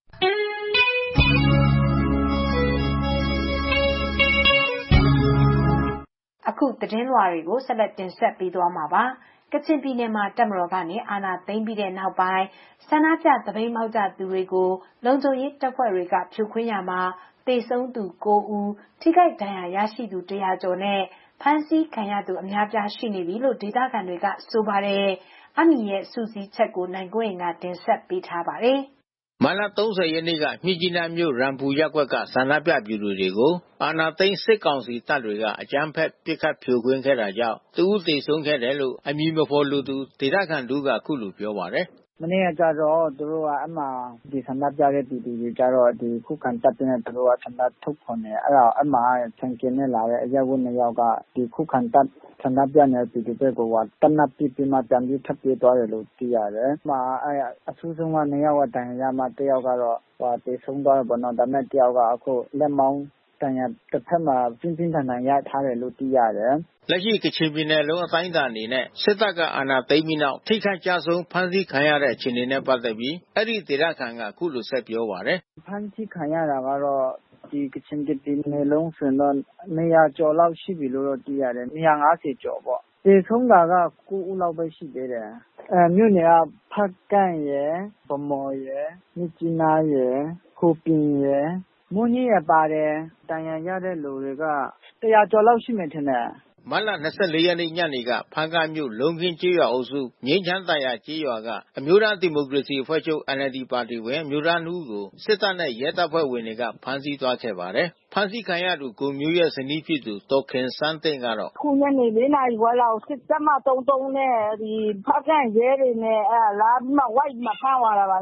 အခုသတင်းလွှာတွေကိုဆက်လက်တင်ဆက်ပေးသွားမှာပါ။ကချင်ပြည်နယ်မှာတပ်မတော်ကနေအာဏာသိမ်းပြီးတဲ့နောက်ပိုင်းဆန္ဒပြသပိတ်မှောက်ကြသူတွေကိုလုံခြုံရေးတပ်ဖွဲ့တွေကဖြိုခွင်းရမှာသေဆုံးသူ၉ဦးထိခိုက်ဒဏ်ရာရရှိသူ၁၀၀ကျော်နဲ့ဖမ်းဆီးခံရသူအများပြားရှိနေပြီလို့ဒေသခံတွေကဆိုပါတယ်။အမီရဲ့စူးစီးချက်ကိုနိုင်ကွင်းကတင်ဆက်ပေးထားပါတယ်။မတ်လ၃၀ရက်နေ့ကမြစ်ကြီးနားမြို့ရန်ပူရပ်ကွက်ကဆန္ဒပြပြည်သူတွေကိုအာဏာသိမ်းစစ်ကောင်စီတပ်တွေကအကြမ်းဖက်ပစ်ခတ်ဖြိုခွင်းခဲ့တာကြောင့်တဦးသေဆုံးခဲ့တယ်လို့အမည်မဖော်လိုသူဒေသခံတူကအခုလိုပြောပါတယ်မနေ့ကကြတော့သူတို့ကအမှဒီဆန္ဒပြတဲ့ပြည်သူတွေကြတော့ဒီခုခံတပ်တဲ့သူတို့ကဆန္ဒထုတ်ဖော်နေအဲ့တော့အမှဆန်ကင်းနဲ့လာတဲ့အရက်ဝတ်နှစ်ယောက်ကဒီခုခံတပ်ဆန္ဒပြနေတဲ့ပြည်သူတွေကတနပ်ပြပြမှပြန်ပြီးထပ်ပြေးသွားတယ်လို့သိရတယ်။မှအဲ့အထူးဆုံးကနှစ်ယောက်ကတန်ရမှတစ်ယောက်ကတော့ဟိုတေဆုံးသွားတယ်ပေါ့နော်ဒါပေမဲ့တစ်ယောက်ကအခုလက်မောင်းတန်ရတစ်ဖက်မှာပြင်းပြင်းထန်ထန်ရထားတယ်လို့သိရတယ်။လက်ရှိကချင်ပြည်နယ်လုံးအတိုင်းအတာအနေနဲ့စစ်တပ်ကအာဏာသိမ်းပြီးနောက်ထိခိုက်ကြဆုံးဖမ်းဆီးခံရတဲ့အခြေအနေနဲ့ပတ်သက်ပြီးအဲ့ဒီဒေသခံကအခုလိုဆက်ပြောပါတယ်။ဖမ်းဆီးခံရတာကတော့ဒီကချင်ပြည်နယ်လုံးဆိုတော့နေရာကျော်လောက်ရှိပြီလို့တော့သိရတယ်။နေရာ၅၀ကျော်ပေါ့။သေဆုံးတာက၉ဦးလောက်ပဲရှိသေးတယ်။အဲမြို့နယ်ကဖတ်ကန့်ရယ်ဗမော်ရယ်မြစ်ကြီးနားရယ်ခိုပင်ရယ်မွန်းကြီးရပါတယ်။တန်ရန်ရတဲ့လူတွေကတရာကျော်လောက်ရှိမယ်ထင်တယ်။မတ်လ၂၄ရက်နေ့ညနေကဖားကန့်မြို့လုံးခင်းကျေးရွာအုပ်စုငြိမ်းချမ်းသာယာကျေးရွာကအမျိုးသားဒီမိုကရေစီအဖွဲ့ချုပ် အန်အယ်လ်ဒီ ပါတီဝင်အမျိုးသားနှစ်ဦးကိုစစ်တပ်နဲ့ရဲတပ်ဖွဲ့ဝင်တွေကဖမ်းဆီးသွားခဲ့ပါတယ်။ဖမ်းဆီးခံရသူကိုမျိုးရဲ့ဇနီးဖြစ်သူဒေါ်ခင်စန်းသိန်းကတော့ခုညနေ၄နာရီခွဲလောက်စစ်တပ်မ၃၃နဲ့ဒီဖားကန့်ရဲတွေနဲ့အဲလာပြီးမှဝိုက်မှဖမ်းသွားတာပါဆက်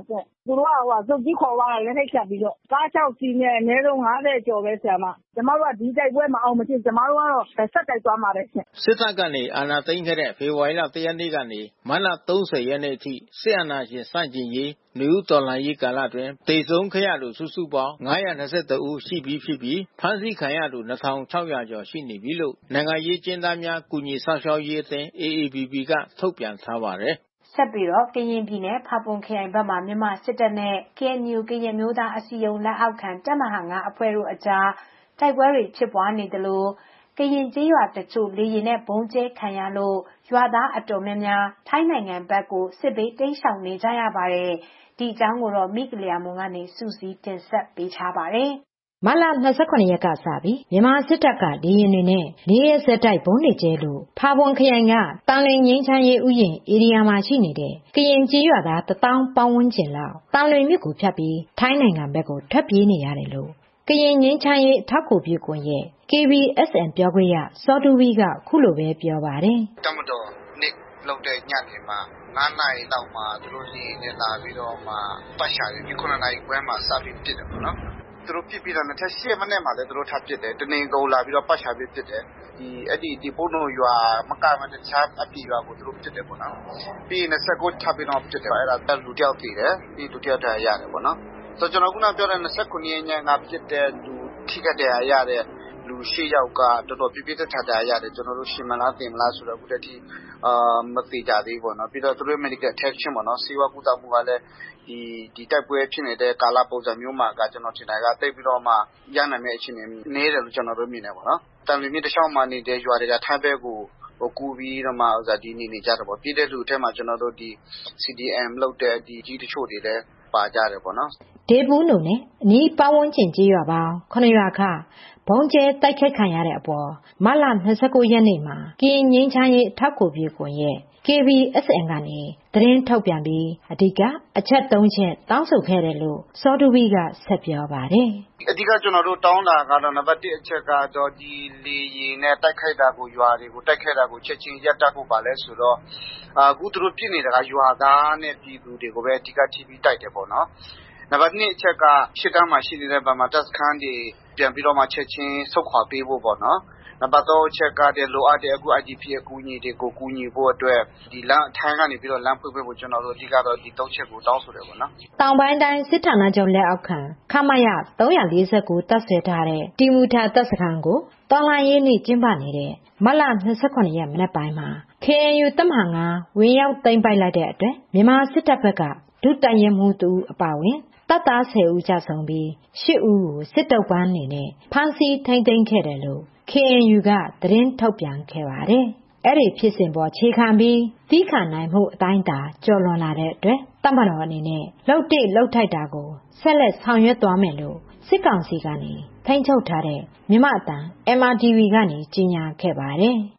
သူတို့ကဟိုစုပ်ကြီးခေါ်သွားတာလက်ထိတ်ဖြတ်ပြီးတော့ကား၆စီးနဲ့အနည်းဆုံး၅၀ကျော်ပဲဆရာမကျမတို့ကဒီတိုက်ပွဲမအောင်မချင်းကျမတို့ကတော့ဆက်တိုက်သွားမှာပဲရှင်စစ်တပ်ကနေအာဏာသိမ်းခဲ့တဲ့ဖေဖော်ဝါရီလ၁ရက်နေ့ကနေမတ်လ၃၀ရက်နေ့အထိစစ်အာဏာရှင်စတင်ရေးနယူးတော်လှန်ရေးကာလအတွင်းတေဆုံးခဲ့ရသူစုစုပေါင်း၅၂၁ဦးရှိပြီးဖြစ်ပြီးဖမ်းဆီးခံရသူ၂၆၀၀ကျော်ရှိနေပြီလို့နိုင်ငံရေးကျဉ်းသားများကူညီစောင့်ရှောက်ရေးအသင်း အေအေပီပီ ကထုတ်ပြန်ထားပါတယ်ဆက်ပြီးတော့ကရင်ပြည်နယ်ဖာပွန်ခရိုင်ဘက်မှာမြန်မာစစ်တပ်နဲ့ ကေအန်ယူ ကရင်မျိုးသားအစည်းအရုံးလက်အောက်ခံတပ်မဟာ၅အဖွဲ့တို့အကြားတိုက်ပွဲတွေဖြစ်ပွားနေသလိုကရင်ကျေးရွာတချို့လေယာဉ်နဲ့ဘုံကျဲခံရလို့ရွာသားအတော်များများထိုင်းနိုင်ငံဘက်ကိုစစ်ဘေးတိမ်းရှောင်နေကြရပါတယ်။ဒီအကြောင်းကိုတော့မိကလျာမွန်ကနေစူးစီးတင်ဆက်ပေးထားပါတယ်။မတ်လ၂၇ရက်ကစပြီးမြန်မာစစ်တပ်ကလေယာဉ်တွေနဲ့နေရက်ဆက်တိုက်ဘုံနေကျဲလို့ဖာပွန်ခရိုင်ကတန်လင်းငင်းချမ်းရေးဥယျာဉ်ဧရိယာမှာရှိနေတဲ့ကရင်ကျေးရွာသားတသောင်းပတ်ဝန်းကျင်လောက်တန်လင်းမြစ်ကိုဖြတ်ပြီးထိုင်းနိုင်ငံဘက်ကိုထွက်ပြေးနေရတယ်လို့ကရင်ငင်းချမ်းရေးအထောက်အကူပြုကွန်ရက် ကေ ဘီ အက်စ် အန် ပြောခွင့်ရစောတူဝီကခုလိုပဲပြောပါတယ်။တမတော်နေ့လောက်တဲ့ညနေမှာငါးနာရီလောက်မှာသူတို့လေနဲ့လာပြီးတော့မှပတ်ရှာတယ်ဒီခုနှစ်နာရီခွဲမှာစပြီးပြစ်တယ်ပေါ့နော်သူတို့ပြစ်ပြီးတော့နှစ်ထပ်ရှစ်မိနစ်မှာလည်းသူတို့ထပ်ပြစ်တယ်တနေကုန်လာပြီးတော့ပတ်ရှာပြီးပြစ်တယ်ဒီအဲ့ဒီဒီပုံတို့ရွာမကမတခြားအပြည်ရွာကိုသူတို့ပြစ်တယ်ပေါ့နော်ပြီးရင်၂၉ထပ်ပြီးတော့ပြစ်တယ်အဲ့ဒါလူတယောက်တည်တယ်ပြီးလူတယောက်တည်းရတယ်ပေါ့နော်ဆိုကျွန်တော်ခုနပြောတဲ့၂၉ရက်ညငါပြစ်တဲ့လူထိခိုက်တဲ့ရတဲ့လူရှစ်ယောက်ကတော်တော်ပြပြတထတာရတယ်ကျွန်တော်တို့ရှင်မလားတင်မလားဆိုတော့အခုတည်းအာမသိကြသေးဘူးနော်ပြီးတော့သူတို့ medical attention ပေါ့နော်စီဝါကူတာမှုကလည်းဒီဒီတိုက်ပွဲဖြစ်နေတဲ့ကာလပုံစံမျိုးမှာကကျွန်တော်ထင်တာကတိတ်ပြီးတော့မှရနိုင်မယ့်အခြေအနေနည်းတယ်လို့ကျွန်တော်တို့မြင်နေပါတော့တန်လီမြစ်တစ်လျှောက်မှာနေတဲ့ရွာတွေကထိုင်းဘက်ကိုဟိုကူပြီးတော့မှဥစားဒီနေနေကြတယ်ပေါ့ပြည်တဲ့လူထဲမှာကျွန်တော်တို့ဒီ စီ ဒီ အမ် လောက်တဲ့ဒီကြီးတချို့တွေလည်းပါကြတယ်ပေါ့နော်ဒေဘူးနုံနဲ့အနီးပတ်ဝန်းကျင်ကျေးရွာပေါင်းခုနှစ်ရွာခဘုံကျဲတိုက်ခိုက်ခံရတဲ့အပေါ်မတ်လ၂၉ရက်နေ့မှာကရင်ငင်းချမ်းရေးအထောက်အကူပြုကွန်ရက် ကေ ဘီ အက်စ် အန် ကနေသတင်းထုတ်ပြန်ပြီးအဓိကအချက်၃ချက်တောင်းဆိုခဲ့တယ်လို့စောတူဝီကဆက်ပြောပါတယ်အဓိကကျွန်တော်တို့တောင်းတာကတော့နံပါတ်၁အချက်ကတော့ဒီလေယာဉ်နဲ့တိုက်ခိုက်တာကိုရွာတွေကိုတိုက်ခိုက်တာကိုချက်ချင်းရပ်တန့်ဖို့ပါလဲဆိုတော့အခုသူတို့ပြစ်နေတာကရွာသားနဲ့ပြည်သူတွေကိုပဲအဓိကထိပြီးတိုက်တယ်ပေါ့နော်နံပါတ်၂အချက်ကရှစ်တန်းမှာရှိနေတဲ့ဗမာတပ်စခန်းတွေပြန်ပြီးတော့မှချက်ချင်းဆုတ်ခွာပေးဖို့ပေါ့နော်နံပါတ်၃အချက်ကတည်းလိုအပ်တဲ့အခု အိုင် ဒီ ပီ အကူအညီတွေကိုကူညီဖို့အတွက်ဒီလမ်းအထိုင်းကနေပြီးတော့လမ်းဖွင့်ပေးဖို့ကျွန်တော်တို့အဓိကတော့ဒီ၃ချက်ကိုတောင်းဆိုတယ်ပေါ့နော်တောင်ပိုင်းတိုင်းစစ်ဌာနချုပ်လက်အောက်ခံခမရ၃၄၉တပ်ဆွဲထားတဲ့တီမူထာတပ်စခန်းကိုတော်လှန်ရေးနေ့ကျင်းပနေတဲ့မတ်လ၂၇ရက်မနက်ပိုင်းမှာ ကေအန်ယူ တပ်မဟာ၅ဝင်ရောက်သိမ်းပိုက်လိုက်တဲ့အတွက်မြန်မာစစ်တပ်ဘက်ကဒုတပ်ရင်းမှူးတူအပါဝင်တပ်သား၁၀ဦးကြဆုံးပြီးရှစ်ဦးကိုစစ်တုပ်ပန်းနေနဲ့ဖမ်းဆီးထိန်းသိမ်းခဲ့တယ်လို့ ကေအန်ယူ ကသတင်းထုတ်ပြန်ခဲ့ပါတယ်။အဲ့ဒီဖြစ်စဉ်ပေါ်ခြေခံပြီးသီးခံနိုင်မှုအတိုင်းတာကျော်လွန်လာတဲ့အတွက်တပ်မတော်အနေနဲ့လှုပ်တိလှုပ်ထိုက်တာကိုဆက်လက်ဆောင်ရွက်သွားမယ်လို့စစ်ကောင်စီကနေထိန်းချုပ်ထားတဲ့မြန်မာအတန် အမ် အာร์ တီ ဗီ ကနေကြေညာခဲ့ပါတယ်။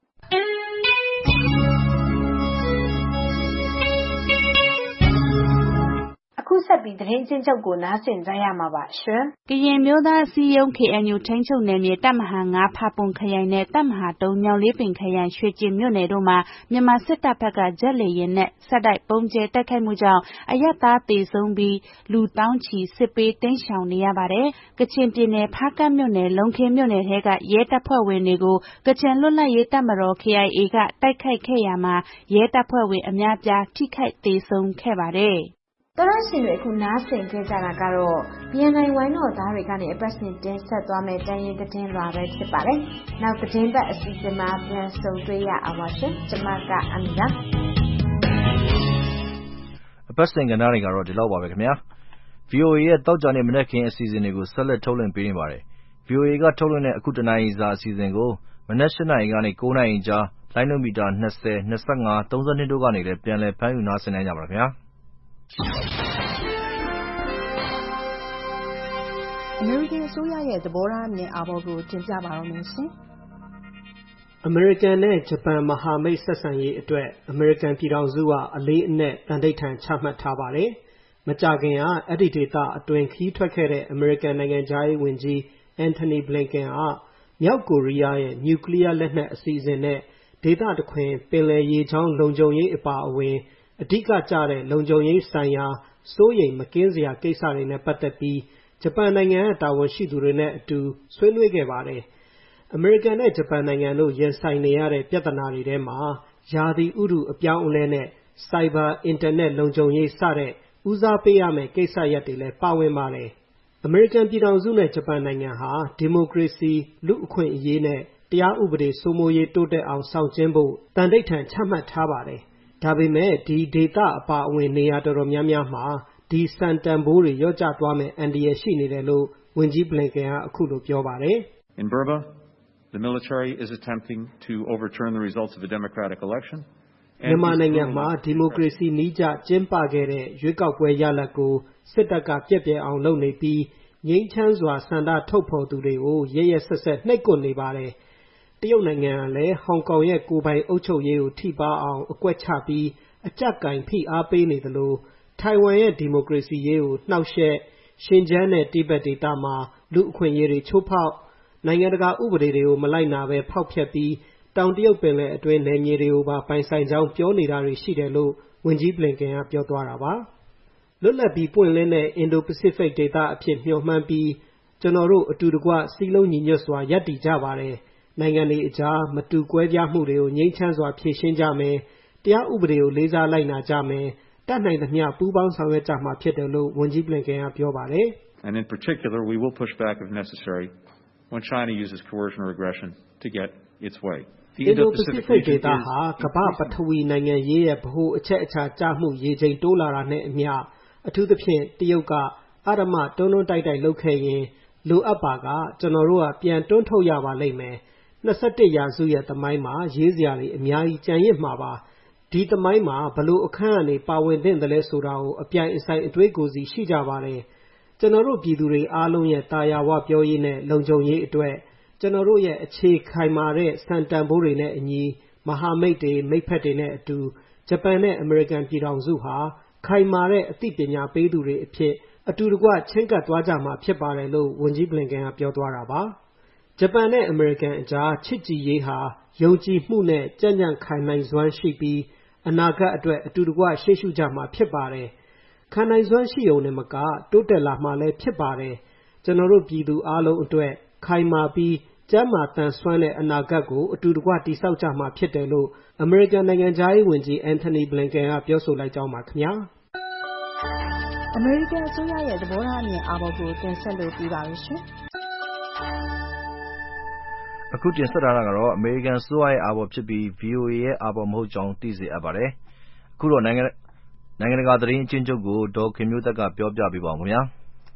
အခုဆက်ပြီးသတင်းချင်းချုပ်ကိုနားဆင်ကြရမှာပါရှင်။ကရင်မျိုးသားအစည်းအရုံး ကေအန်ယူ ထိန်းချုပ်နယ်မြေတပ်မဟာ၅ဖာပွန်ခရိုင်နဲ့တပ်မဟာ၃ညောင်လေးပင်ခရိုင်ရွှေကျင်မြို့နယ်တို့မှာမြန်မာစစ်တပ်ဘက်ကဂျက်လေယာဉ်နဲ့ဆက်တိုက်ပုံကျဲတိုက်ခိုက်မှုကြောင့်အရပ်သားသေဆုံးပြီးလူတောင်းချီစစ်ပေးတိမ်းရှောင်နေရပါတယ်။ကချင်ပြည်နယ်ဖားကန့်မြို့နယ်လုံခင်းမြို့နယ်ထဲကရဲတပ်ဖွဲ့ဝင်တွေကိုကချင်လွတ်လပ်ရေးတပ်မတော် ကေအိုင်အေ ကတိုက်ခိုက်ခဲ့ရမှာရဲတပ်ဖွဲ့ဝင်အများပြားထိခိုက်သေဆုံးခဲ့ပါတယ်။တော်ရရှင်တွေအခုနားဆင်ကြကြတာကတော့ ဘီ အန် အိုင် ဝိုင်းတော်သားတွေကနေအပတ်စဉ်တင်ဆက်သွားမယ့်တန်ရင်သတင်းလွှာပဲဖြစ်ပါတယ်။နောက်သတင်းပတ်အစီအစဉ်မှာပြန်ဆုံတွေ့ရအောင်ပါရှင်။ကျွန်မကအမီရာအပတ်စဉ်ကဏ္ဍတွေကတော့ဒီလောက်ပါပဲခင်ဗျာ။ ဗွီအိုအေရဲ့တောက်ကြနေမနက်ခင်းအစီအစဉ်တွေကိုဆက်လက်ထုတ်လွှင့်ပေးနေပါတယ်။ ဗွီအိုအေကထုတ်လွှင့်တဲ့အခုတနာရီစာအစီအစဉ်ကိုမနက်၈နာရီကနေ၉နာရီကြားလိုင်းနိုမီတာ၂၀ ၂၅ ၃၂တို့ကနေလည်းပြန်လည်ဖမ်းယူနားဆင်နိုင်ကြပါခင်ဗျာ။အမေရိကန်အစိုးရရဲ့သဘောထားအမြင်အာဘော်ကိုတင်ပြပါတော့မယ်ရှင်။အမေရိကန်နဲ့ဂျပန်မဟာမိတ်ဆက်ဆံရေးအတွက်အမေရိကန်ပြည်ထောင်စုကအလေးအနက်တန်ဋိဌာန်ချမှတ်ထားပါတယ်။မကြာခင်ကအဲ့ဒီဒေသအတွင်းခီးထွက်ခဲ့တဲ့အမေရိကန်နိုင်ငံသားရေးဝန်ကြီးအန်ထိုနီဘလင်ကန်ကမြောက်ကိုရီးယားရဲ့နျူကလ িয়ার လက်နက်အစီအစဉ်နဲ့ဒေသတခွင်ပင်လယ်ရေကြောင်းလုံခြုံရေးအပါအဝင်အဓိကကျတဲ့လုံခြုံရေးဆိုင်ရာစိုးရိမ်မကင်းစရာကိစ္စတွေနဲ့ပတ်သက်ပြီးဂျပန်နိုင်ငံရဲ့တာဝန်ရှိသူတွေနဲ့အတူဆွေးနွေးခဲ့ပါတယ်။ အမေရိကန်နဲ့ဂျပန်နိုင်ငံတို့ရင်ဆိုင်နေရတဲ့ပြဿနာတွေထဲမှာရာသီဥတုအပြောင်းအလဲနဲ့စိုက်ဘာအင်တာနက်လုံခြုံရေးစတဲ့ဦးစားပေးရမယ့်ကိစ္စရပ်တွေလည်းပါဝင်ပါတယ်။ အမေရိကန်ပြည်ထောင်စုနဲ့ဂျပန်နိုင်ငံဟာဒီမိုကရေစီလူ့အခွင့်အရေးနဲ့တရားဥပဒေစိုးမိုးရေးတိုးတက်အောင်ဆောင်ကျဉ်ဖို့သန္နိဋ္ဌာန်ချမှတ်ထားပါတယ်။ဒါပေမဲ့ဒီဒေသအပါအဝင်နေရာတော်တော်များများမှာဒီစံတန်ဖိုးတွေလျော့ကျသွားမယ့်အန္တရာယ်ရှိနေတယ်လို့ဝန်ကြီးဘလင်ကန်ကအခုလိုပြောပါတယ်။ In Burma, the military is attempting to overturn the results of a democratic election. မြန်မာနိုင်ငံမှာဒီမိုကရေစီနည်းကျကျင်းပခဲ့တဲ့ရွေးကောက်ပွဲရလဒ်ကိုစစ်တပ်ကပြက်ပြယ်အောင်လုပ်နေပြီးငြိမ်းချမ်းစွာဆန္ဒထုတ်ဖော်သူတွေကိုရက်ရက်စက်စက်နှိပ်ကွပ်နေပါတယ်။တရုတ်နိုင်ငံကလည်းဟောင်ကောင်ရဲ့ကိုယ်ပိုင်အုပ်ချုပ်ရေးကိုထိပါအောင်အကွက်ချပြီးအကြပ်ကိုင်ဖိအားပေးနေသလိုထိုင်ဝမ်ရဲ့ဒီမိုကရေစီရေးကိုနှောက်ယှက်ရှင်ကျန်းနဲ့တိဘက်ဒေသမှာလူအခွင့်အရေးတွေချိုးဖောက်နိုင်ငံတကာဥပဒေတွေကိုမလိုက်နာဘဲဖောက်ဖျက်ပြီးတောင်တရုတ်ပင်လယ်အတွင်းနယ်မြေတွေကိုပါပိုင်ဆိုင်ကြောင်းပြောနေတာတွေရှိတယ်လို့ဝန်ကြီးဘလင်ကန်ကပြောသွားတာပါ။လွတ်လပ်ပြီးပွင့်လင်းတဲ့အင်ဒိုပစိဖိတ်ဒေသအဖြစ်မျှော်မှန်းပြီးကျွန်တော်တို့အတူတကွစည်းလုံးညီညွတ်စွာရပ်တည်ကြပါတယ်။နိုင်ငံတွေအကြားမတူကွဲပြားမှုတွေကိုငြိမ်းချမ်းစွာဖြေရှင်းကြမယ်။တရားဥပဒေကိုလေးစားလိုက်နာကြမယ်။တတ်နိုင်သမျှပူးပေါင်းဆောင်ရွက်ကြမှာဖြစ်တယ်လို့ဝန်ကြီးဘလင်ကန်ကပြောပါတယ်။ And in particular, we will push back if necessary when China uses coercion or aggression to get its way. အင်ဒိုပစိဖိတ်ဒေသဟာကမ္ဘာပထဝီနိုင်ငံရေးရဲ့ဗဟိုအချက်အခြာကျမှုရေချိန်တိုးလာတာနဲ့အမျှအထူးသဖြင့်တရုတ်ကအဓမ္မတွန်းတွန်းတိုက်တိုက်လုပ်ခဲ့ရင်လိုအပ်ပါကကျွန်တော်တို့ကပြန်တွန်းထုတ်ရပါလိမ့်မယ်။၂၁ရာစုရဲ့သမိုင်းမှာရေးစရာတွေအများကြီးကြံရစ်မှာပါ။ဒီသမိုင်းမှာဘလို့အခန်းကနေပါဝင်သင့်တယ်လဲဆိုတာကိုအပြိုင်အဆိုင်အတွေးကိုစီရှိကြပါတယ်။ကျွန်တော်တို့ပြည်သူတွေအားလုံးရဲ့တာယာဝပြောရေးနဲ့လုံခြုံရေးအတွက်ကျွန်တော်တို့ရဲ့အခြေခိုင်မာတဲ့စံတန်ဖိုးတွေနဲ့အညီမဟာမိတ်တွေမိတ်ဖက်တွေနဲ့အတူဂျပန်နဲ့အမေရိကန်ပြည်ထောင်စုဟာခိုင်မာတဲ့အသိပညာပေးသူတွေအဖြစ်အတူတကွချင်းကပ်သွားကြမှာဖြစ်ပါတယ်လို့ဝန်ကြီးဘလင်ကန်ကပြောသွားတာပါ။ဂျပန်နဲ့အမေရိကန်အကြားချစ်ကြည်ရေးဟာယုံကြည်မှုနဲ့ကြံ့ကြံ့ခိုင်နိုင်စွမ်းရှိပြီးအနာဂတ်အတွက်အတူတကွရှေ့ရှုကြမှာဖြစ်ပါတယ်။ခံနိုင်စွမ်းရှိုံနဲ့မကတိုးတက်လာမှာလည်းဖြစ်ပါတယ်။ကျွန်တော်တို့ပြည်သူအားလုံးအတွက်ခိုင်မာပြီးကျမ်းမာတန်ဆွမ်းတဲ့အနာဂတ်ကိုအတူတကွတည်ဆောက်ကြမှာဖြစ်တယ်လို့အမေရိကန်နိုင်ငံသားရေးဝန်ကြီးအန်ထိုနီဘလင်ကန်ကပြောဆိုလိုက်ကြောင်းပါခင်ဗျာ။အမေရိကန်အစိုးရရဲ့သဘောထားအမြင်အာဘော်ကိုတင်ဆက်လို့ပြီးပါပြီရှင်။အခုတင်ဆက်တာကတော့အမေရိကန်အစိုးရရဲ့အာဘော်ဖြစ်ပြီး ဗီအိုအေရဲ့အာဘော်မဟုတ်ကြောင်းသိစေအပ်ပါတယ်။အခုတော့နိုင်ငံနိုင်ငံတကာသတင်းအချင်းချုပ်ကိုဒေါ်ခင်မျိုးသက်ကပြောပြပေးပါဦးခင်ဗျာ။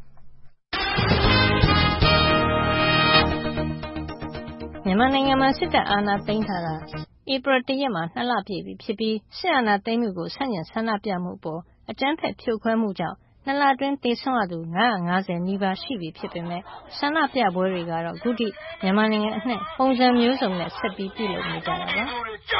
မြန်မာနိုင်ငံမှာစစ်တပ်အာဏာသိမ်းထားတာဧပြီတရက်မှာနှစ်လပြည့်ပြီဖြစ်ပြီးစစ်အာဏာသိမ်းမှုကိုဆန့်ကျင်ဆန္ဒပြမှုအပေါ်အကြမ်းဖက်ဖြိုခွဲမှုကြောင့်နှစ်လအတွင်းသေဆုံးရသူ၅၅၀နီးပါးရှိပြီဖြစ်ပေမဲ့ဆန္ဒပြပွဲတွေကတော့အခုထိမြန်မာနိုင်ငံအနှံ့ပုံစံမျိုးစုံနဲ့ဆက်ပြီးပြုလုပ်နေကြတာပါ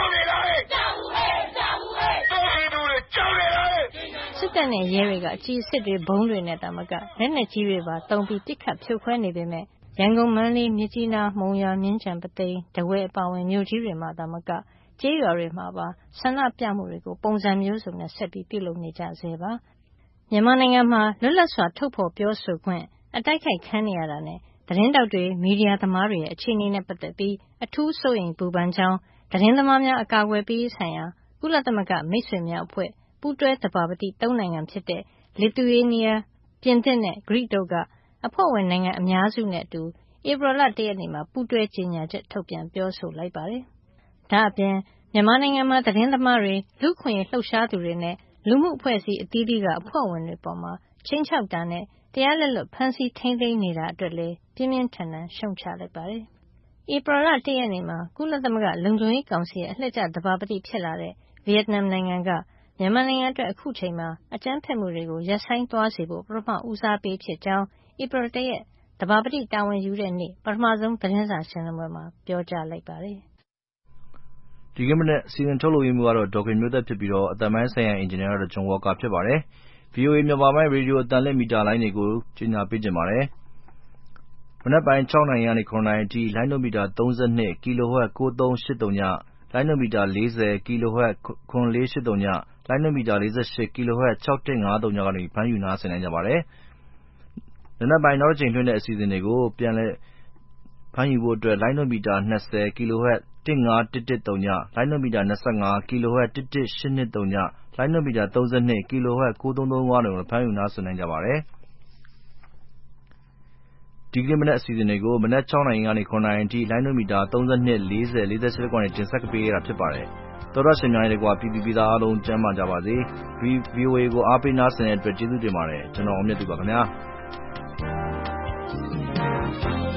စစ်တပ်နဲ့ရဲတွေကအကြီးအစ်တွေဘုံတွေနဲ့တာမကလက်နက်ကြီးတွေပါတုံးပြီးပစ်ခတ်ဖြိုခွဲနေပေမဲ့ရန်ကုန်မန္တလေးမြစ်ကြီးနားမုံရွာမြင်းခြံပုသိမ်ထားဝယ်အပါအဝင်မြို့ကြီးတွေမှာသာမကကျေးရွာတွေမှာပါဆန္ဒပြမှုတွေကိုပုံစံမျိုးစုံနဲ့ဆက်ပြီးပြုလုပ်နေကြဆဲပါမြန်မာနိုင်ငံမှာလွတ်လပ်စွာထုတ်ဖော်ပြောဆိုခွင့်အတိုက်ခိုက်ခံနေရတာနဲ့သတင်းတောက်တွေမီဒီယာသမားတွေရဲ့အခြေအနေနဲ့ပတ်သက်ပြီးအထူးစိုးရိမ်ပူပန်ကြောင်းသတင်းသမားများအကာအကွယ်ပေးဆိုင်ရာကုလသမဂ္ဂမိတ်ဆွေများအဖွဲ့ပူးတွဲသဘာပတိသုံးနိုင်ငံဖြစ်တဲ့လစ်သူယေးနီးယားပြင်သစ်နဲ့ဂရိတို့ကအဖွဲ့ဝင်နိုင်ငံအများစုနဲ့အတူဧပြီလတရက်နေ့မှာပူးတွဲကြေညာချက်ထုတ်ပြန်ပြောဆိုလိုက်ပါတယ်။ဒါအပြင်မြန်မာနိုင်ငံမှာသတင်းသမားတွေလူ့ခွင့်ရေးလှုပ်ရှားသူတွေနဲ့လူမှုအဖွဲ့အစည်းအသီးသီးကအဖွဲ့ဝင်တွေပေါ်မှာချိန်ချောက်တာနဲ့တရားလက်လွတ်ဖမ်းဆီးထိန်းသိမ်းနေတာအတွက်လည်းပြင်းပြင်းထန်ထန်ရှုတ်ချလိုက်ပါတယ်။ဧပြီလတရက်နေ့မှာကုလသမဂ္ဂလုံခြုံရေးကောင်စီရဲ့အလှည့်ကျသဘာပတိဖြစ်လာတဲ့ဗီယက်နမ်နိုင်ငံကမြန်မာနိုင်ငံအတွက်အခုချိန်မှာအကြမ်းဖက်မှုတွေကိုရပ်ဆိုင်းသွားစေဖို့ပထမဦးစားပေးဖြစ်ကြောင်းဧပြီတရက်သဘာပတိတာဝန်ယူတဲ့နေ့ပထမဆုံးသတင်းစာရှင်းလင်းပွဲမှာပြောကြားလိုက်ပါတယ်။ဒီကနေ့မနက်စီစဉ်ထုတ်လုပ်ရေးမှူးကတော့ဒေါက်ခင်မျိုးသက်ဖြစ်ပြီးတော့အတမန်ဆိုင်ရာအင်ဂျင်နီယာကတော့ဂျွန်ဝါကာဖြစ်ပါတယ်။ ဗီအိုအေမြန်မာပိုင်းရေဒီယိုအတန်လက်မီတာလိုင်းတွေကိုကြီးညာပေးကြပါတယ်။မနက်ပိုင်း၆နာရီကနေ၇နာရီအထိလိုင်းနိုမီတာ၃၂ ကီလိုဟတ်၉၃၈၃ညလိုင်းနိုမီတာ၄၀ ကီလိုဟတ်၉၄၈၃ညလိုင်းနှုန်းမီတာ ၄၈ kHz ၆၁၅၀ ကနေ ဖမ်းယူနားဆင်နိုင်ကြပါတယ်။နံနက်ပိုင်းနောက်တစ်ချိန်လွှင့်တဲ့အစီအစဉ်တွေကိုပြန်လည်ဖမ်းယူဖို့အတွက်လိုင်းနှုန်းမီတာ ၂၀ kHz ၁၅၁၁၀ လိုင်းနှုန်းမီတာ ၂၅ kHz ၁၁၈၂၀ လိုင်းနှုန်းမီတာ ၃၂ kHz ၉၃၃၅ တို့ကိုဖမ်းယူနားဆင်နိုင်ကြပါတယ်။ဒီကနေ့မနက်အစီအစဉ်တွေကိုမနက် ၆ နာရီကနေ ၇ နာရီအထိလိုင်းနှုန်းမီတာ ၃၂ ၄၀ ၄၈ တို့ကနေတင်ဆက်ပေးခဲ့တာဖြစ်ပါတယ်။သောတရှင်များနဲ့တကွာပြည်သူပြည်သားအားလုံးကျန်းမာကြပါစေ။ ဗီအိုအေကိုအားပေးနားဆင်တဲ့အတွက်ကျေးဇူးတင်ပါတယ်။ကျွန်တော်အောင်မြတ်သူပါခင်ဗျာ။